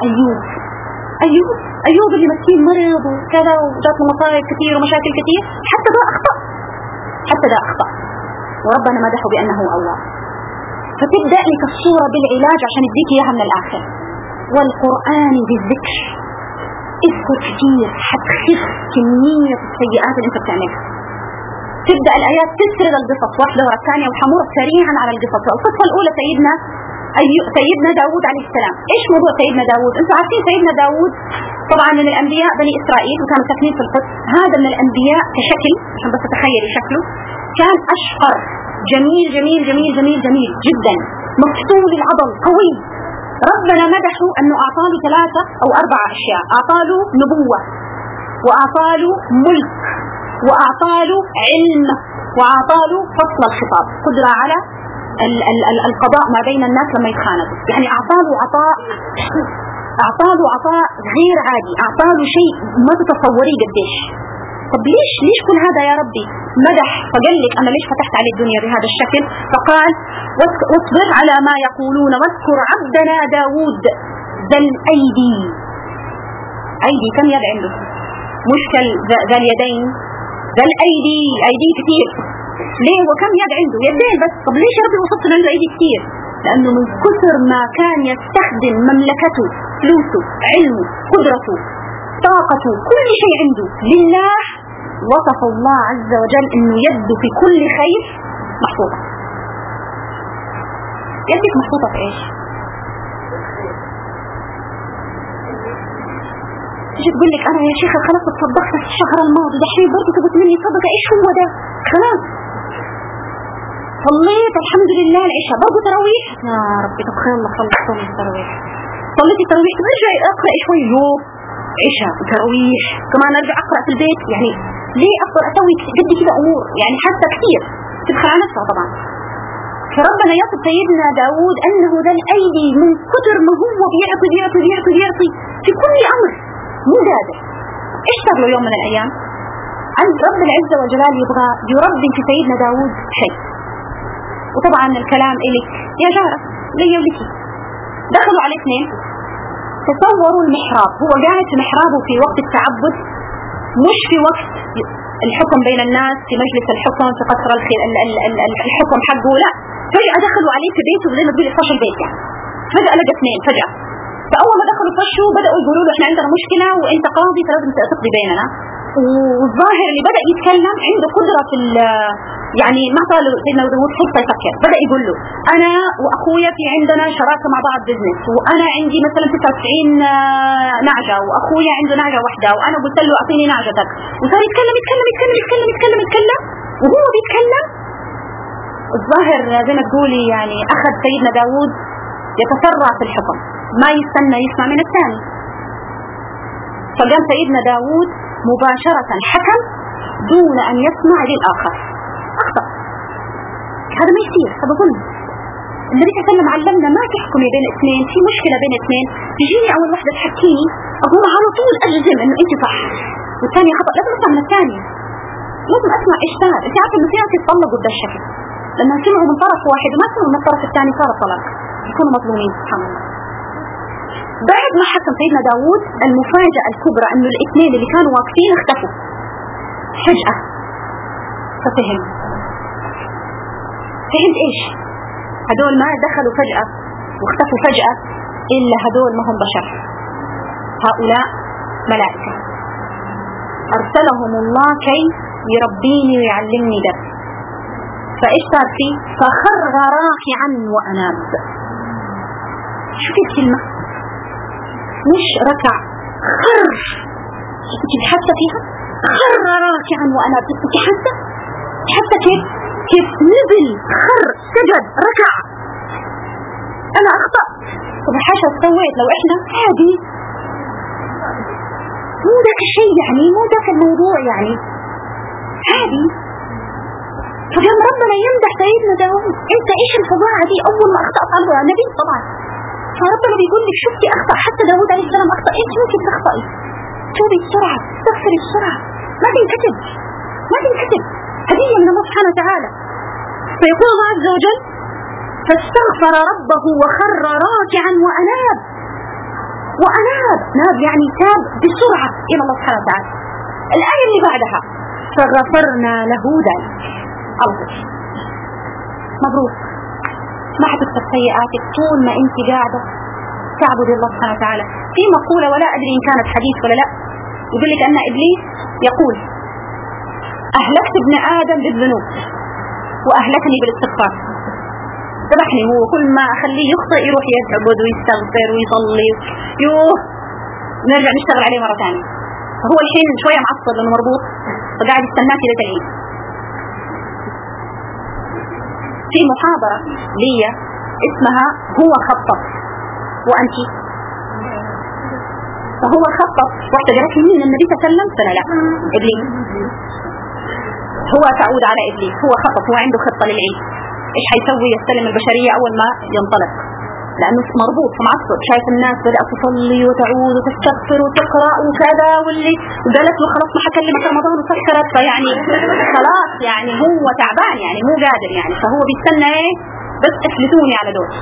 أيوب اللي مسكين مرض وكذا وجات مصائب كثير ومشاكل كثير، حتى ده أخطأ وربنا مدحه بأنه أواب. فتبدأ لك الصورة بالعلاج عشان يديك إياها من الآخر. والقرآن بالذكر، اذكر كثير حتخف كمية السيئات اللي انت بتعملها. تبدأ الآيات تسرد القصص واحدة ورا الثانية، وحمر سريعا على القصص. القصة الأولى سيدنا داود عليه السلام. ايش موضوع سيدنا داود؟ انتم عارفين سيدنا داود طبعا من الأنبياء بني إسرائيل، وكانوا ساكنين في القدس. هذا من الأنبياء كشكل، عشان بس تتخيلي شكله، كان أشقر، جميل جميل جميل جميل جميل جدا، مفتول العضل، قوي. ربنا مدحه أنه أعطاله 3 أو 4 أشياء. أعطاله نبوة، وأعطاله ملك، وأعطاله علم، وأعطاله فصل الخطاب، قدرة على القضاء ما بين الناس لما يتخانقوا. يعني أعطاله عطاء غير عادي، أعطاله شيء ما تتصوريه قديش. طب ليش كل هذا يا ربي؟ مدح. فقال لك أنا ليش فتحت على الدنيا بهذا الشكل؟ فقال واصبر على ما يقولون واذكر عبدنا داود ذا الأيدي. أيدي كم يد عنده؟ مش ذا اليدين، ذا الأيدي، أيدي كثير. ليه؟ وكم يد عنده؟ يدين بس. طب ليش يا ربي وصفت عنده أيدي كثير؟ لأنه من كثر ما كان يستخدم مملكته، فلوسه، علمه، قدرته، طاقته، كل شيء عنده لله، وصف الله عز وجل انه يده في كل خير محفوظة. يدك محفوظة في ايش؟ تيجي تقول لك انا يا شيخة خلاص تصدقت الشهر الماضي، دحين برضه تبغى مني صدقة. ايش هو ده؟ خلاص صليت الحمد لله العشاء، برضه تراويح. يا ربي طب خير الله صلي التراويح. صليت التراويح ترجع اقرأ شوي يوم عشاء تراويح، كمان ارجع اقرأ في البيت. يعني ليه افضل اسوي قد كده امور يعني حتى كثير تدخل على نفسها طبعا. فربنا يصف سيدنا داود انه ذا الايدي، من كثر ما هو بيعطي بيعطي بيعطي بيعطي في كل امر، مو قادر. ايش صار له يوم من الايام؟ عند رب العزة والجلال يبغى يربي في سيدنا داود شيء. وطبعا الكلام إليك يا جارة لي ولكي. دخلوا على 2 تصوروا المحراب، هو قاعد في محرابه في وقت التعبد، مش في وقت الحكم بين الناس، في مجلس الحكم، في قصر الحكم حقه، لا. فجأة دخلوا عليه في بيته زي ما تقولي فش البيت يعني. فجأة لقى 2 فجأة. فأول ما دخلوا فشوا بدأوا يقولوا له احنا عندنا مشكلة وانت قاضي فلازم تقضي بيننا. والظاهر اللي بدأ يتكلم عنده قدرة يعني ما صار سيدنا داوود فرصة يفكر، بدأ يقول له أنا وأخويا في عندنا شراكة مع بعض بزنس، وأنا عندي مثلا 99 نعجة، وأخويا عنده نعجة واحدة، وأنا قلت له أعطيني نعجتك، وصار يتكلم يتكلم يتكلم يتكلم يتكلم يتكلم، وهو بيتكلم الظاهر زي ما تقولي يعني أخذ سيدنا داوود يتسرع في الحكم، ما يستنى يسمع من الثاني. فقام سيدنا داوود مباشرة حكم دون أن يسمع للآخر. أخطأ، هذا ما يصير، هذا ظلم. النبي صلى الله عليه وسلم علمنا ما تحكمي بين اثنين، في مشكلة بين اثنين تجيني أول واحدة تحكيني أقوم على طول أجزم إنه أنت صح والثانية خطأ، لازم أسمع من الثاني، لازم أسمع إيش صار. أنت عارفة إنه في ناس يتطلقوا بهذا الشكل، لما سمعوا من طرف واحد وما سمعوا من الطرف الثاني صار طلاق، يكونوا مظلومين. سبحان الله. بعد ما حكم سيدنا داوود المفاجأة الكبرى إنه الاثنين اللي كانوا واقفين اختفوا فجأة. ففهم إيش؟ هدول ما دخلوا فجأة واختفوا فجأة، إلا هدول ما هم بشر، هؤلاء ملائكة أرسلهم الله كي يربيني ويعلمني درس. فإيش صار فيه؟ فخر راكعا وأناب. شو في الكلمة؟ مش ركع، خر. انت حاسة فيها؟ خر راكعا وأناب. انت حاسة كيف نزل، خر، سجد، ركع. أنا أخطأ، طب حاجة سويت لو إحنا عادي، مو ذاك الشيء يعني، مو ذاك الموضوع يعني، عادي. فقام ربنا يمدح سيدنا داوود، انت ايش الفظاعة دي؟ اول ما اخطأت على النبي طبعا، فربنا بيقول لك شفتي اخطأ، حتى داوود عليه السلام اخطأ، انت ممكن تخطئي، توبي بسرعة، استغفري بسرعة، ما تنكتب هدية من الله سبحانه وتعالى. فيقول الله عز وجل فاستغفر ربه وخر راكعا وأناب. ناب يعني تاب بسرعة إلى الله سبحانه وتعالى. الآية اللي بعدها فغفرنا له ذلك. مبروك، ما حتكتب سيئاتك طول ما انت قاعدة تعبد الله سبحانه وتعالى. في مقولة ولا أدري إن كانت حديث ولا لا، يقول لك أن إبليس يقول أهلكت ابن آدم بالذنوب وأهلكني بالاستغفار. ذبحني هو، كل ما أخليه يخطئ يروح يعبد ويستغفر ويصلي، نرجع نشتغل عليه مرة ثانية. هو الحين شوية معصب لأنه مربوط، فقاعد يستناك إلى العيد. في محاضرة لي اسمها هو خطط وأنت، فهو خطط واعتبرت من النبي صلى الله عليه وسلم، فلا لا، إبليس هو تعود على إبليس. هو خطط، هو عنده خطة للعيد، إيش حيسوي؟ يستلم البشرية أول ما ينطلق، لأنه مربوط معصب، شايف الناس بدأت تصلي وتعود وتستغفر وتقرأ وكذا، واللي وقالت له خلاص ما حكلمك رمضان وسكرت، فيعني خلاص يعني هو تعبان، يعني مو قادر يعني، فهو بيستنى ايه؟ بس افلتوني على دول.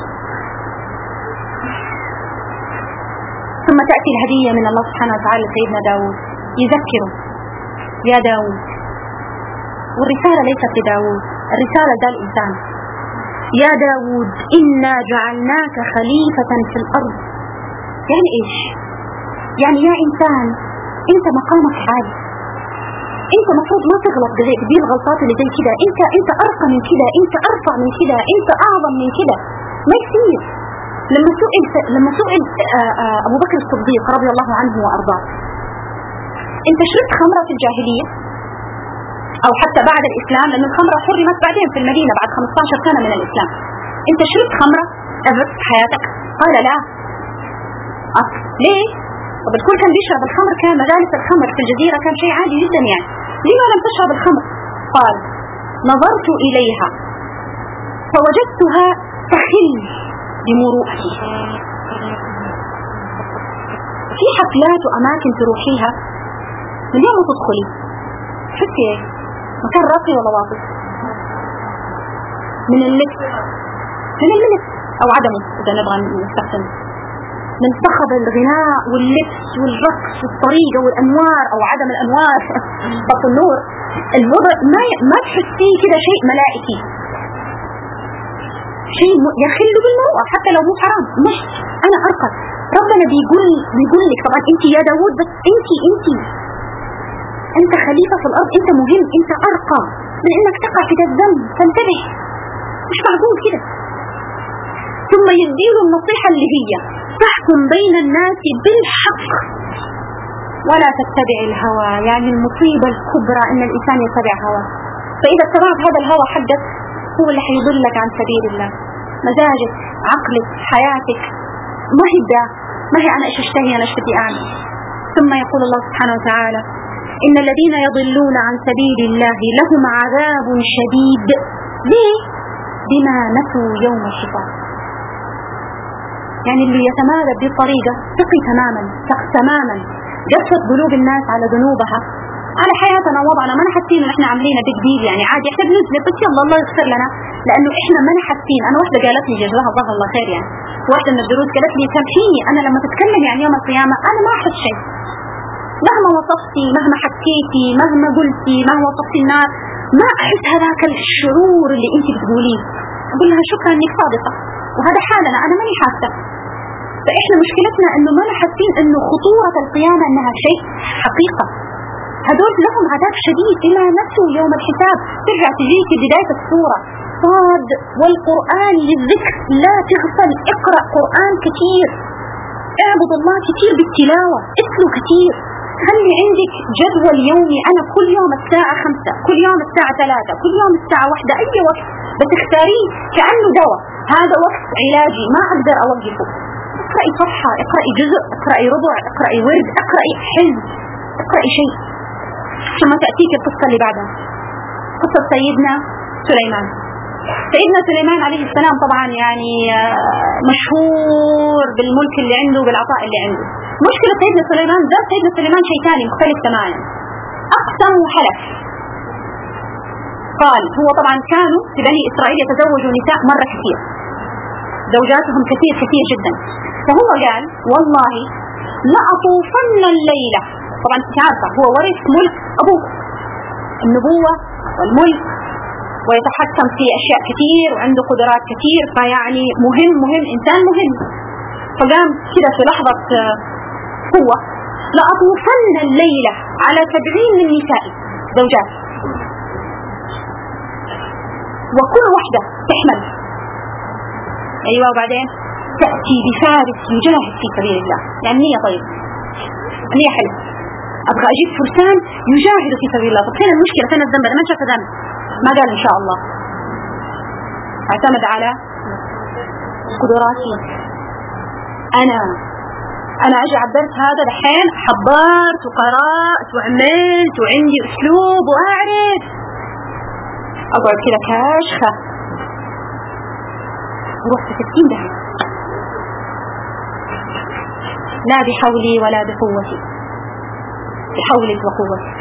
ثم تأتي الهدية من الله سبحانه وتعالى لسيدنا داوود، يذكره يا داوود، والرسالة ليست لداوود، الرسالة ده الإنسان. يا داود إنا جعلناك خليفة في الأرض. يعني إيش؟ يعني يا إنسان أنت مقامك عالي، أنت مفروض ما تغلط دي الغلطات اللي زي كده، أنت أرقى من كده، أنت أرفع من كده، أنت أعظم من كده، ما يصير. لما سئل أبو بكر الصديق رضي الله عنه وأرضاه، أنت شربت خمرة في الجاهلية أو حتى بعد الإسلام، لأن الخمرة حرمت بعدين في المدينة بعد 15 سنة من الإسلام، أنت شربت خمرة أبد في حياتك؟ قال لا. ليه؟ طب الكل كان بيشرب الخمر، كان مجالس الخمر في الجزيرة كان شيء عادي جدا يعني، لما لم تشرب الخمر؟ قال نظرت إليها فوجدتها تخل بمروءتي. في حفلات وأماكن تروحيها من يوم تدخلي حسي ايه؟ مكان راقي ولا واطي؟ من اللبس أو عدمه إذا نبغى نستخدم، من صخب الغناء واللبس والرقص والطريقة والأنوار أو عدم الأنوار بس النور، الوضع ما تحسيه كده شيء ملائكي، شيء يخل بالمروءة حتى لو مو حرام. مش أنا أرقى، ربنا بيقول لك طبعا أنت يا داود، بس أنت خليفة في الأرض، أنت مهم، أنت أرقى، من انك تقع في الذنب، فانتبه، مش معقول كده. ثم يديله النصيحة اللي هي تحكم بين الناس بالحق ولا تتبع الهوى. يعني المصيبة الكبرى ان الانسان يتبع هوى، فاذا اتبعت هذا الهوى حقك هو اللي حيضلك عن سبيل الله. مزاجك، عقلك، حياتك ما هي ده، ما هي انا ايش اشتهي، انا ايش بدي اعمل. ثم يقول الله سبحانه وتعالى إن الذين يضلون عن سبيل الله لهم عذاب شديد. ليه؟ بما نسوا يوم الحساب. يعني اللي يتمادى بطريقة تقي تماما جفت قلوب الناس على ذنوبها، على حياتنا ووضعنا، ما نحسين احنا عاملين بجديد، يعني عادي احنا بنذنب بس يلا الله يغفر لنا، لانه احنا ما نحسين. انا واحدة قالت لي جزاها الله خير، يعني واحدة من الدروس قالت لي سامحيني انا لما تتكلم يعني يوم القيامة انا ما احس شيء، مهما وصفتي، مهما حكيتي، مهما قلتي، مهما وصفتي النار، ما احس هذاك الشعور اللي انت بتقوليه. اقول لها شكرا انك صادقة، وهذا حالنا، انا ماني حاسة. فاحنا مشكلتنا انه ما حاسين انه خطورة القيامة انها شيء حقيقة. هدول لهم عذاب شديد بما نسوا يوم الحساب. ترجع تجيك بداية السورة صاد والقرآن للذكر لا تغفل، اقرأ قرآن كثير، اعبد الله كثير بالتلاوة، اتلو كثير، خلي عندك جدول يومي. أنا كل يوم الساعة 5، كل يوم الساعة 3، كل يوم الساعة 1، أي وقت بتختاريه كأنه دواء، هذا وقت علاجي ما أقدر أوقفه. اقرأي صفحة، اقرأي جزء، اقرأي ربع، اقرأي ورد، اقرأي حزب، اقرأي شيء. ثم تأتيك القصة اللي بعدها، قصة سيدنا سليمان. سيدنا سليمان عليه السلام طبعا يعني مشهور بالملك اللي عنده وبالعطاء اللي عنده. مشكلة سيدنا سليمان ذات سيدنا سليمان شيء ثاني مختلف تماما، أقسم وحلف. قال هو طبعا كانوا في بني إسرائيل يتزوجوا نساء مرة كثير، زوجاتهم كثير جدا، فهو قال والله لأطوفن الليلة. طبعا انت عارفة هو ورث ملك أبوه، النبوة والملك، ويتحكم في أشياء كثير وعنده قدرات كثير، فيعني مهم إنسان مهم. فقام كده في لحظة قوة لأطوفن الليلة على 70 من نسائي زوجات، وكل واحدة تحمل. أيوة، وبعدين تأتي بفارس يجاهد في سبيل الله. يعني نية طيب، نية حلوة، أبغى أجيب فرسان يجاهد في سبيل الله. طب فين المشكلة، فين الذنب؟ أنا ما شاف ذنب، ما قال إن شاء الله، اعتمد على قدراتي. أنا أجي عبرت هذا دحين، حضرت وقرأت وعملت وعندي أسلوب وأعرف، أقعد كده كاشخة روح في 60 دهن، لا بحولي ولا بقوتي، بحولك وقوتك،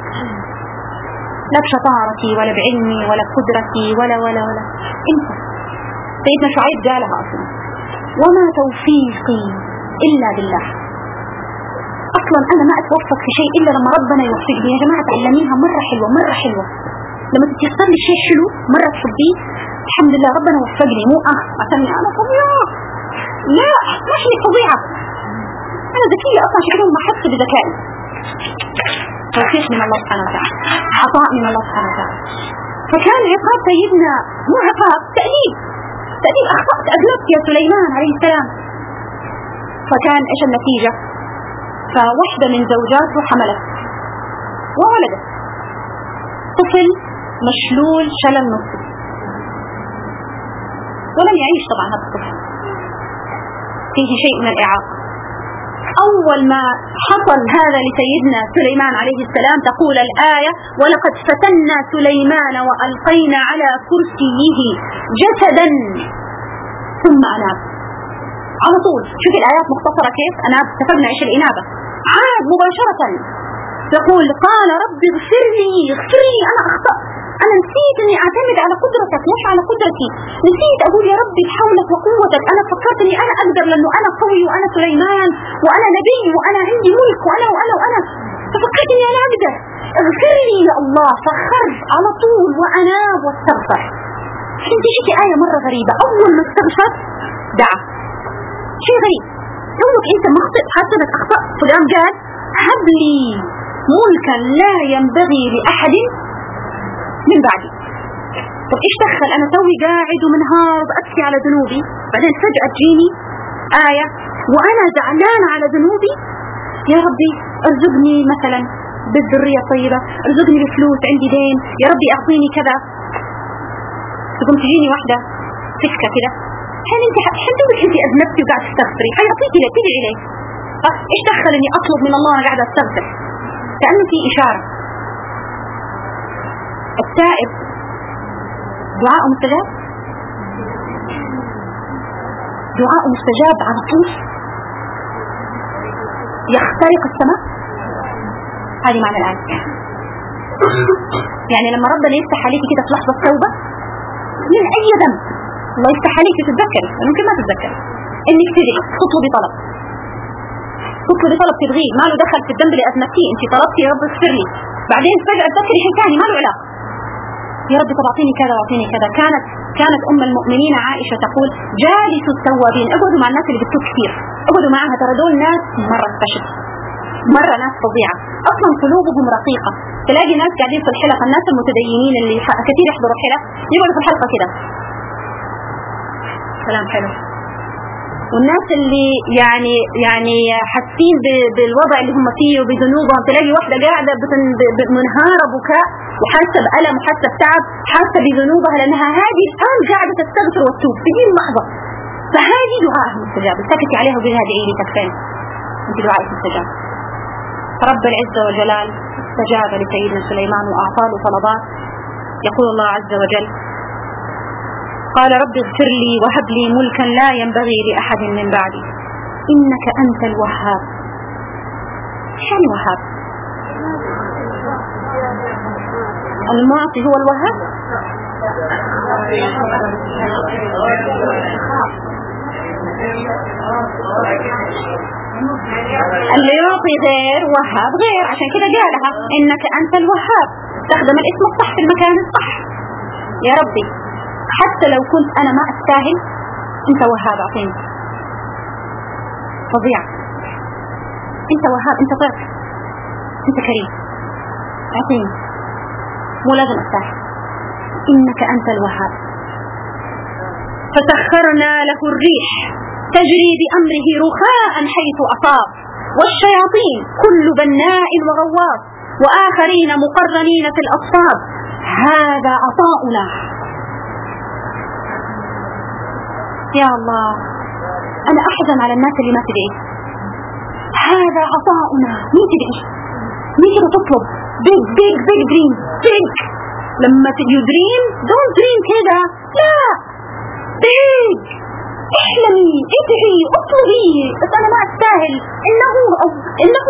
لا بشطارتي ولا بعلمي ولا قدرتي ولا انت. سيدنا شعيب قالها أصلا وما توفيقي إلا بالله. أصلا أنا ما أتوفق في شيء إلا لما ربنا يوفقني. يا جماعة تعلميها مرة حلوة، لما تتيسر لي شيء حلو مرة تحبيه الحمد لله ربنا وفقني، مو أعتمد أنا فظيعة، لا مش فظيعة، أنا ذكية أصلا، شكلهم ما حس بذكائي. توفيق من الله سبحانه وتعالى، عطاء من الله سبحانه وتعالى. فكان عقاب سيدنا مو عقاب، تأديب أخطأت أغلبت يا سليمان عليه السلام. فكان إيش النتيجة؟ فواحدة من زوجاته حملت وولدت طفل مشلول شلل نصفي، ولم يعيش طبعا هذا الطفل، فيه شيء من الإعاقة. أول ما حصل هذا لسيدنا سليمان عليه السلام تقول الآية ولقد فتنا سليمان وألقينا على كرسيه جسدا ثم أناب. على طول شوف الآيات مختصرة كيف أناب، اتفقنا إيش الإنابة، عاد مباشرة يقول قال رب اغفر لي أنا أخطأت، أنا نسيت أني أعتمد على قدرتك مش على قدرتي، نسيت أقول يا ربي بحولك وقوتك، أنا فكرت أني أنا أقدر لأنه أنا قوي وأنا سليمان وأنا نبي وأنا عندي ملك وأنا ففكرت أني أنا أقدر، اغفر لي يا الله. فخر على طول وأناب واستغفر. عشان تجيكي آية مرة غريبة، أول ما استغفر دعا، شيء غريب، يقولك أنت مخطئ حتى أنك أخطأت، فقام قال هب لي ملكا لا ينبغي لأحد من بعدي. طب إيش دخل أنا توي قاعد ومنهار وبأبكي على ذنوبي، بعدين فجأة تجيني آية وأنا زعلان على ذنوبي، يا ربي ارزقني مثلا بالذرية الطيبة، ارزقني بفلوس، عندي دين، يا ربي أعطيني كذا. تقوم تجيني واحدة تشكى كده، حين انت حتدوك انت أذنبتي وقاعد تستغفري، حيعطيكي ليه تدعي ليه؟ إيش دخل إني أطلب من الله وأنا قاعدة أستغفر؟ كأنه في إشارة. التائب دعاء مستجاب، دعاء مستجاب على طول، يخترق السماء. هذه معنى الآية. يعني لما ربنا يفتح عليك كده في لحظة توبة من أي ذنب، الله يفتح عليك تتذكري، ممكن ما تتذكري، إنك تدعي تطلبي طلب، تطلبي طلب تبغيه ما له دخل في الذنب اللي أذنبتيه، أنت طلبتي يا رب اغفر لي، بعدين فجأة تذكري شيء ثاني ما له علاقة، يا رب طب أعطيني كذا وأعطيني كذا. كانت أم المؤمنين عائشة تقول جالسوا التوابين، اقعدوا مع الناس اللي بتتوب كثير، اقعدوا معها، ترى دول ناس مرة فشل، مرة ناس فظيعة، أصلا قلوبهم رقيقة. تلاقي ناس قاعدين في الحلقة، الناس المتدينين اللي كثير يحضروا الحلقة يقعدوا في الحلقة كده كلام حلو، والناس اللي يعني حاسين بالوضع اللي هم فيه وبذنوبهم، تلاقي واحدة قاعدة منهارة بكاء وحاسة بألم وحاسة بتعب، حاسة بذنوبها لأنها هذه الآن قاعدة تستغفر وتتوب في دي اللحظة، فهذه دعاءها مستجاب. سكتي عليها وقولها ادعي لي تكفين، انت دعائك مستجاب. رب العزة والجلال استجاب لسيدنا سليمان وأعطاه طلبات. يقول الله عز وجل قال رب اغفر لي وهب لي ملكا لا ينبغي لأحد من بعدي إنك أنت الوهاب. شنو وهاب؟ المعطي هو الوهاب؟ اللي يعطي غير وهاب غير، عشان كده قالها إنك أنت الوهاب، استخدم الاسم الصح في المكان الصح. يا ربي حتى لو كنت أنا ما أستاهل أنت وهاب أعطيني، فظيع، أنت وهاب، أنت طيب، أنت كريم، أعطيني، مو لازم أستاهل، إنك أنت الوهاب. فسخرنا له الريح تجري بأمره رخاء حيث أصاب والشياطين كل بناء وغواص وآخرين مقرنين في الأصفاد هذا عطاؤنا. يا الله أنا أحزن على الناس اللي ما تدعي. هذا عطاؤنا، مين تدعي؟ مين كده تطلب big big big dream big، لما you dream don't dream كده، لا big، احلمي ادعي اطلبي، بس أنا ما أستاهل، إنه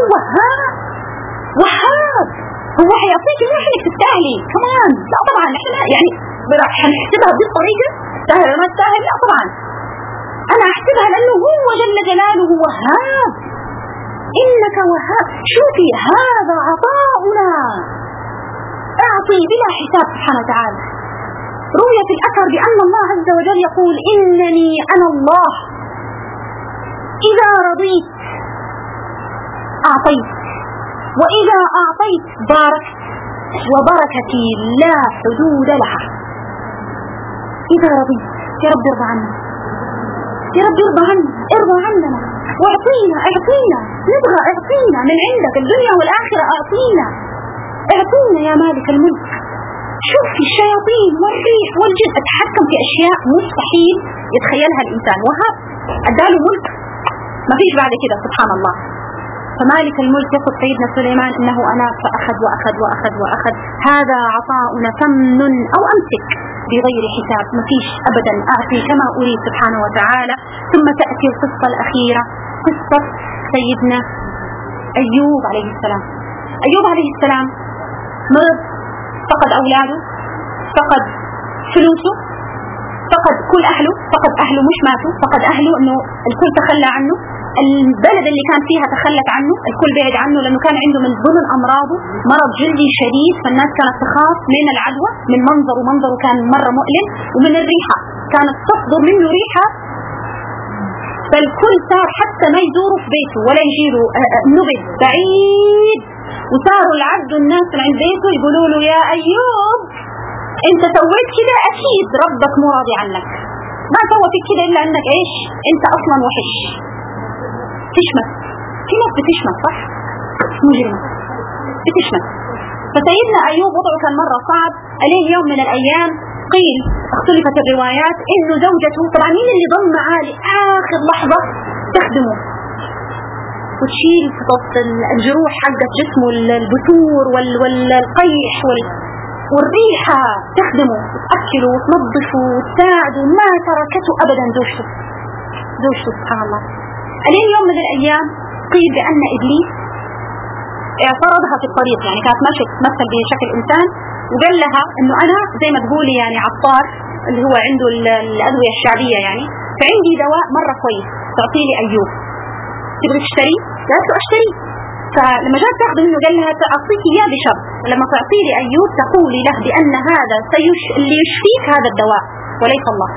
وهاب، هو حيعطيك مو إنك تستاهلي كمان، لا طبعا احنا يعني حنحسبها بالطريقة تستاهل ولا ما تستاهل، لا طبعا أنا أحسبها لأنه هو جل جلاله وهاب، إنك وهاب. شوفي هذا عطاؤنا، أعطي بلا حساب سبحانه وتعالى. روي في الأثر بأن الله عز وجل يقول إنني أنا الله إذا رضيت أعطيت وإذا أعطيت باركت وبركتي لا حدود لها. إذا رضيت يا رب ارضى عنا، يا رب ارضى عننا واعطينا، نبغى اعطينا من عندك الدنيا والآخرة، اعطينا يا مالك الملك. شوف الشياطين والريح والجن اتحكم في أشياء مستحيل يتخيلها الإنسان، وهذا أداله ملك ما فيش بعد كده سبحان الله. فمالك الملك يقول سيدنا سليمان إنه أنا فأخذ وأخذ. هذا عطاؤنا فمن أو أمسك بغير حساب، ما فيش أبدا، أعطي كما أريد سبحانه وتعالى. ثم تأتي القصة الأخيرة، قصة سيدنا أيوب عليه السلام. أيوب عليه السلام مرض، فقد أولاده، فقد فلوسه، فقد كل أهله، فقد أهله مش ماتوا، فقد أهله إنه الكل تخلى عنه، البلد اللي كان فيها تخلت عنه، الكل بعد عنه لأنه كان عنده من ضمن أمراضه مرض جلدي شديد، فالناس كانت تخاف من العدوى، من منظره كان مرة مؤلم، ومن الريحة كانت تصدر منه ريحة، فالكل صار حتى ما يزوره في بيته ولا يجيله، نبذ بعيد، وصاروا العبد الناس عند بيته يقولوا له يا أيوب انت سويت كده اكيد ربك مو راضي عنك، ما سوى فيك كده الا انك ايش؟ انت اصلا وحش. تشمت، في ناس بتشمت صح؟ مجرمة بتشمت. فسيدنا ايوب وضعه كان مرة صعب عليه. يوم من الايام قيل، اختلفت الروايات، انه زوجته طبعا مين اللي ضم معاه لاخر لحظة تخدمه وتشيل الجروح حقت جسمه، البثور والقيح والريحة، تخدمه وتأكله وتنظفه وتساعده، ما تركته أبدا زوجته سبحان الله. ألين يوم من الأيام قيل بأن إبليس اعترضها في الطريق، يعني كانت ماشية تمثل بشكل إنسان، وقال لها إنه أنا زي ما تقولي يعني عطار اللي هو عنده الأدوية الشعبية يعني، فعندي دواء مرة كويس تعطي لي أيوب، تبغي تشتري؟ قالت له أشتري. فلما جاءت تاخذ منه قال لها أعطيك إياه بشرط، لما تعطي لي أيوب تقولي له بأن هذا اللي يشفيك هذا الدواء وليس الله.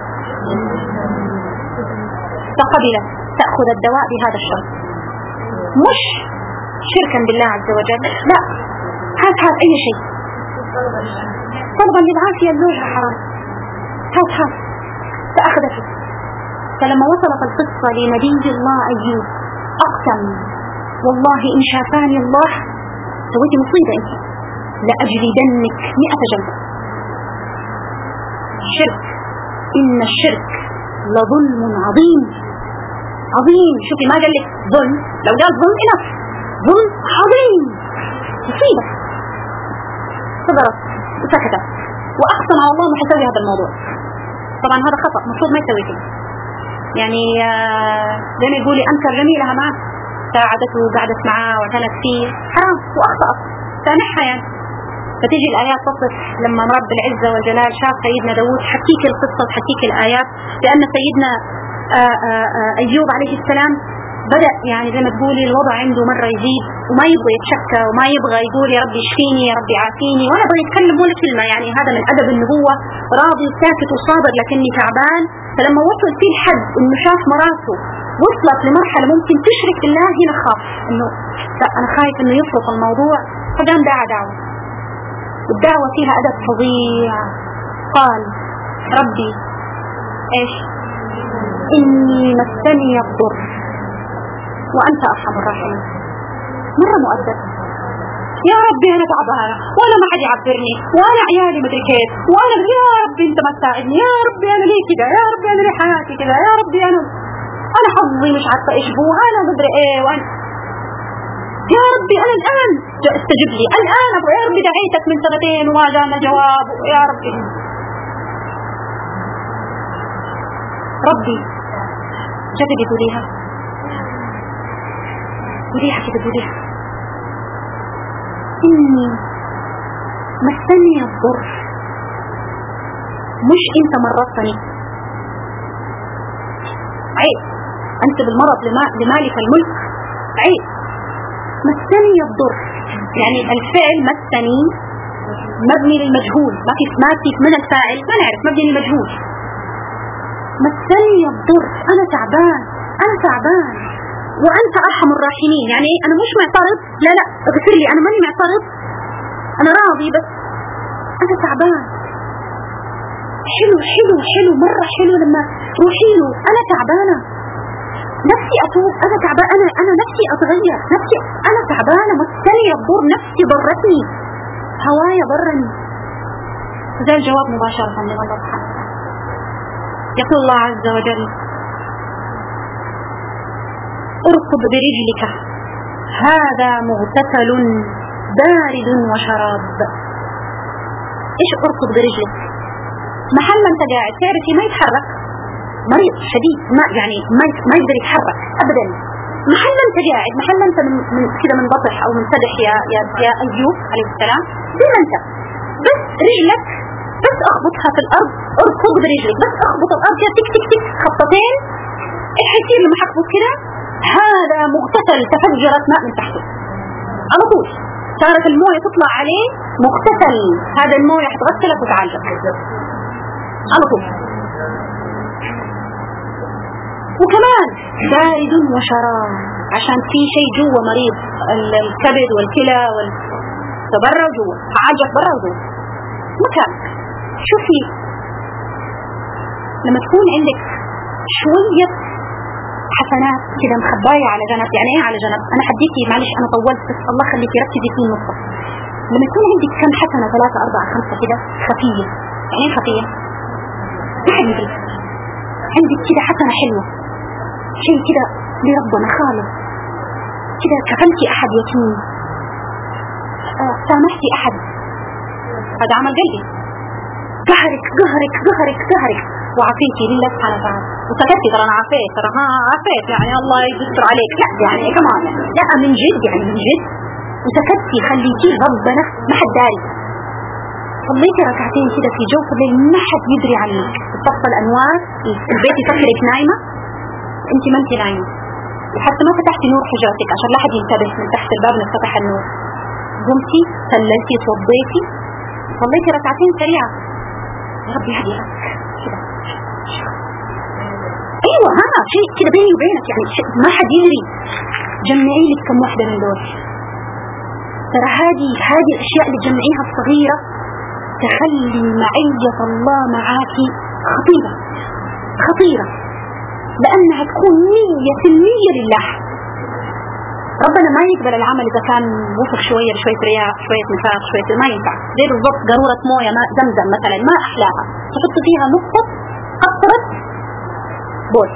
فقبلت تأخذ الدواء بهذا الشرط، مش شركا بالله عز وجل، لا، هات أي شيء طلبا للعافية، اللوجة حرام، هات فأخذته. فلما وصلت القصة لنبي الله أيوب أقسم والله إن شافاني الله سويتي مصيبة أنت لأجلدنك 100 جلدة. الشرك، إن الشرك لظلم عظيم. شوفي ما قال لك ظلم، لو قال ظلم إنف، ظلم عظيم مصيبة. صبرت وسكتت وأقسم على الله ما حيسوي هذا الموضوع. طبعا هذا خطأ، مفروض ما يسوي كده، يعني زي ما يقولي أنكر جميلها معه، ساعدته وقعدت معاه وكانت فيه حرام وأخطأت، سامحها يعني. فتيجي الآيات تصف لما رب العزة والجلال شاف سيدنا داود، حكيك القصة وحكيك الآيات، لأن سيدنا أيوب عليه السلام بدأ يعني زي ما تقولي الوضع عنده مرة يزيد، وما يبغى يتشكى وما يبغى يقول يا ربي اشفيني يا ربي عافيني، ولا يبغى يتكلم ولا كلمة، يعني هذا من أدب النبوة، راضي ساكت وصابر لكني تعبان. فلما وصل فيه الحد إنه شاف مراته وصلت لمرحلة ممكن تشرك بالله، هنا خاف إنه لا أنا خايف إنه يفرط الموضوع، فقام دعوة، والدعوة فيها أدب فظيع. قال ربي إيش؟ إني مسني الضر وأنت أرحم الراحمين. مرة مؤدب، يا ربي أنا تعبانة وأنا ما حد يعبرني وأنا عيالي مدري كيف، وأنا يا ربي أنت ما تساعدني، يا ربي أنا ليه كده، يا ربي أنا ليه حياتي كده، يا ربي أنا حظي مش عارفة إيش هو، أنا مدري إيه، وأنا يا ربي أنا الآن استجب لي، الآن أبغى يا ربي دعيتك من 2 سنين وما جانا جواب، يا ربي جدي تقوليها كده تقوليها إني مسني الضر، مش أنت مرضتني، عيب أنت بالمرض لمالك الملك، عيب. مسني الضر يعني الفعل مسني مبني للمجهول، ما في من الفاعل ما نعرف، مبني للمجهول. مسني الضر، أنا تعبان وأنت أرحم الراحمين، يعني أنا مش معترض، لا اغفر لي، أنا ماني معترض، أنا راضي، بس أنا تعبان. حلو مرة حلو لما روحي له أنا تعبانة، نفسي أتوب، أنا تعبانة، أنا نفسي أتغير، نفسي أنا تعبانة، مسني الضر، نفسي ضرتني، هوايا ضرني. ده الجواب مباشرة من الله سبحانه وتعالى. يقول الله عز وجل اركض برجلك هذا مغتسل بارد وشراب. ايش اركض برجلك؟ محل ما انت قاعد تعرفي ما يتحرك، مريض شديد ما يقدر يتحرك ابدا، محل ما انت قاعد، محل ما انت من كده منبطح او منسدح يا ايوب عليه السلام، زي ما انت بس رجلك بس اخبطها في الارض، اركض برجلك بس اخبط الارض كده تك تك تك خبطتين، ايش حيصير لما حخبط كده؟ هذا مغتسل، تفجرت ماء من تحته على طول، صارت المويه تطلع عليه مغتسل، هذا المويه حتغسلك وتعالجك على طول. وكمان بارد وشراب، عشان في شيء جوا مريض، الكبد والكلى برا وجوا، عالجك برا وجوا مكانك. شوفي لما تكون عندك شوية حسنات كده مخباية على جنب، يعني ايه على جنب؟ انا حديكي معلش انا طولت بس الله خليكي ركزي في النقطة. لما يكون عندك كم حسنة 3 4 5 كده خفية، يعني ايه خفية؟ ما حد يدري، عندك كده حسنة حلوة شيء كده لربنا خالص كده، كفلتي احد يتيم، سامحتي احد، هذا عمل قلبي، قهرك وعافيتي لله سبحانه وتعالى وسكتي، ترى انا عافيت، ترى عافيت يعني الله يستر عليك، لا يعني كمان لا من جد، يعني من جد، وسكتي خليتي ربنا ما حد داري، صليتي ركعتين كده في جوف الليل ما حد يدري عنك، تطفى الانوار، البيت يفكرك نايمه، انت ما انت نايمه، وحتى ما فتحتي نور حجرتك عشان لا حد ينتبه من تحت الباب انك فتح النور، قمتي صليتي توضيتي صليتي ركعتين سريعه، يا رب يهديك كده، ايوه شيء كده بيني وبينك، يعني ما حد يدري، جمعي لك كم واحده من دول، ترى هذه الاشياء اللي تجمعيها الصغيره تخلي معية الله معاكي خطيرة، لأنها تكون 100% لله. ربنا ما يقبل العمل إذا كان وفق شوية رياء، شوية نفاق، شوية ما ينفع، زي بالضبط قارورة موية ماء زمزم مثلا ما أحلاها، تحط فيها نقطة قطرة بول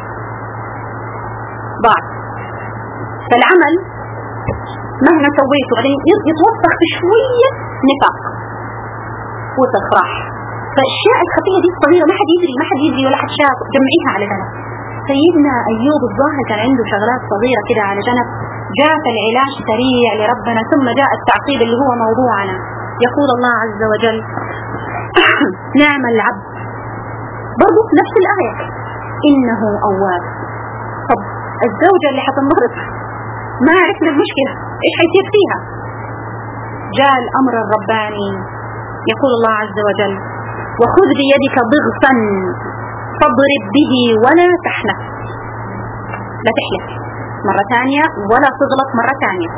ضاع، فالعمل مهما سويته بعدين يتوسخ بشوية نفاق وتفرح، فالاشياء الخفيه دي الصغيره ما حد يدري ولا حد شاف، جمعيها على جنب. سيدنا ايوب الظاهر كان عنده شغلات صغيره كده على جنب، جاءت العلاج سريع لربنا، ثم جاء التعقيب اللي هو موضوعنا. يقول الله عز وجل نعم العبد، برضو نفس الايه انه اواب. طب الزوجه اللي حتنضرب ما عرفنا المشكله ايش حيصير فيها، جاء الامر الرباني. يقول الله عز وجل وخذ بيدك ضغثا فاضرب به ولا تحنث، لا تحلف مرة ثانية ولا تغلط مرة ثانية،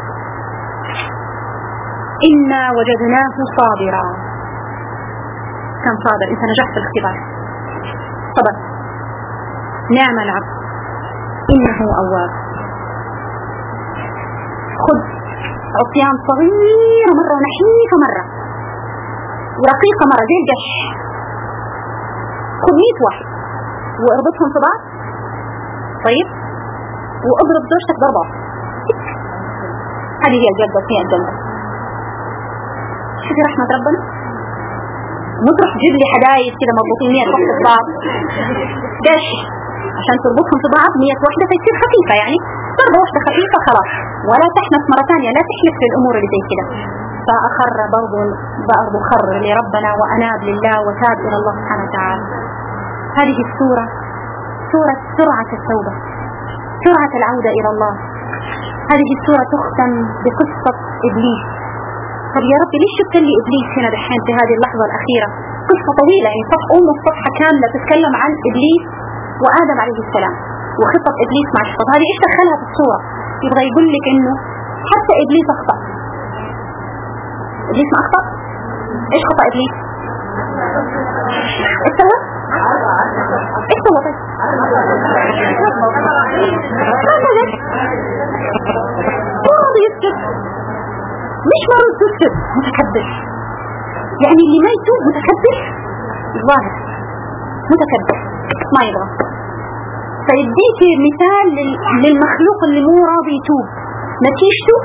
إنا وجدناه صابرا، كان صابر، انت نجحت في الاختبار، صبر، نعم العبد إنه أواب. خذ عصيان صغيرة مرة ونحيفة مرة ورقيقة مرة زي القش، خذ 100 واحد واربطهم في بعض، طيب، واضرب زوجتك ضربة، هذه هي الجنة، هي الجنة. شوفي رحمة ربنا، مو تروح تجيب لي حدايد كده مربوطين 100 واحدة في بعض قش عشان تربطهم في بعض 100 واحدة فيصير خفيفة، يعني ضربة واحدة خفيفة خلاص، ولا تحنث مرة ثانية، لا تحلف في الأمور اللي زي كده. فأخر برضو خر لربنا وأناب لله وتاب إلى الله سبحانه وتعالى. هذه السورة سورة سرعة التوبة، سرعة العودة إلى الله. هذه السورة تختم بقصة إبليس. طب يا رب ليش جبت لي إبليس هنا دحين في هذه اللحظة الأخيرة؟ قصة طويلة، يعني صفحة كاملة تتكلم عن إبليس وآدم عليه السلام وخطة إبليس مع الشيطان. هذه إيش دخلها في السورة؟ يبغى يقول لك إنه حتى إبليس أخطأ. إبليس ما أخطأ؟ إيش خطأ إبليس؟ إيش سوى؟ إيش سوى طيب؟ مرض يسجد، مش مرض يسجد، متكبر، يعني اللي ما يتوب متكبر، ظاهر متكبر ما يبغى. فيديك مثال للمخلوق اللي مو راضي يتوب، نتيجته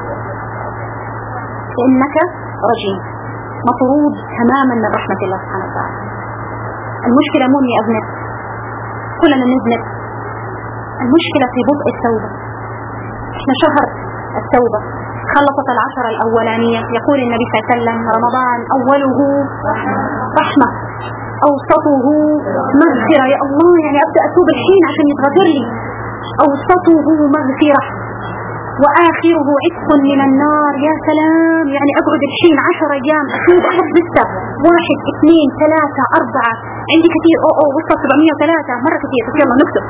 إنك رجيم مطرود تماما من رحمة الله سبحانه وتعالى. المشكلة مو اني اذنب، كلنا نذنب، المشكلة في بطء التوبة. احنا شهر التوبة، خلصت 10 الأولانية، يقول النبي صلى الله عليه وسلم رمضان أوله رحمة أوسطه مغفرة، يا الله يعني أبدأ أتوب الحين عشان يتغفر لي، أوسطه مغفرة وآخره عتق من النار، يا سلام، يعني أقعد الحين 10 أيام أتوب، أحط لسه 1 2 3 4 عندي كثير، وصلت 703 مرة كثير، بس يلا نكتب،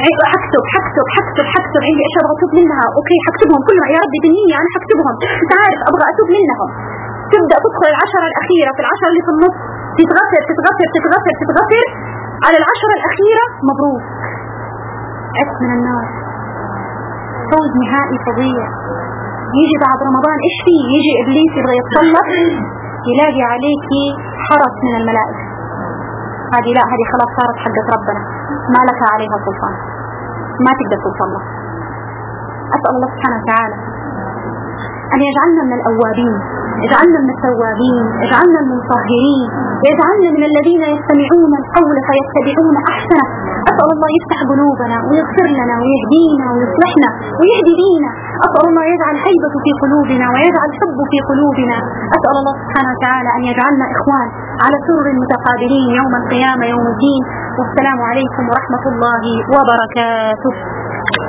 حكتب عندي أشياء أبغى أتوب منها، أوكي حكتبهم كلها يا ربي بالنية، أنا حكتبهم، أنت عارف أبغى أتوب منهم. تبدأ تدخل 10 الأخيرة، في 10 اللي في النص تتغفر على العشرة الأخيرة مبروك، عدت من النار، فوز نهائي فظيع. يجي بعد رمضان إيش فيه؟ يجي إبليس يبغى يتسلط، يلاقي عليكي حرس من الملائكة، هذه لا، هذه خلاص صارت حقت ربنا، ما لك عليها سلطان، ما تقدر توصل له. أسأل الله سبحانه وتعالى أن يجعلنا من الأوابين، يجعلنا من التوابين، يجعلنا من المطهرين، يجعلنا من الذين يستمعون القول فيتبعون أحسنه. أسأل الله يفتح قلوبنا ويغفر لنا ويهدينا ويصلحنا ويهدي دينا. أسأل الله يجعل هيبة في قلوبنا ويجعل حب في قلوبنا. أسأل الله سبحانه وتعالى أن يجعلنا إخوان على سرر متقابلين يوم القيامة يوم الدين. والسلام عليكم ورحمة الله وبركاته.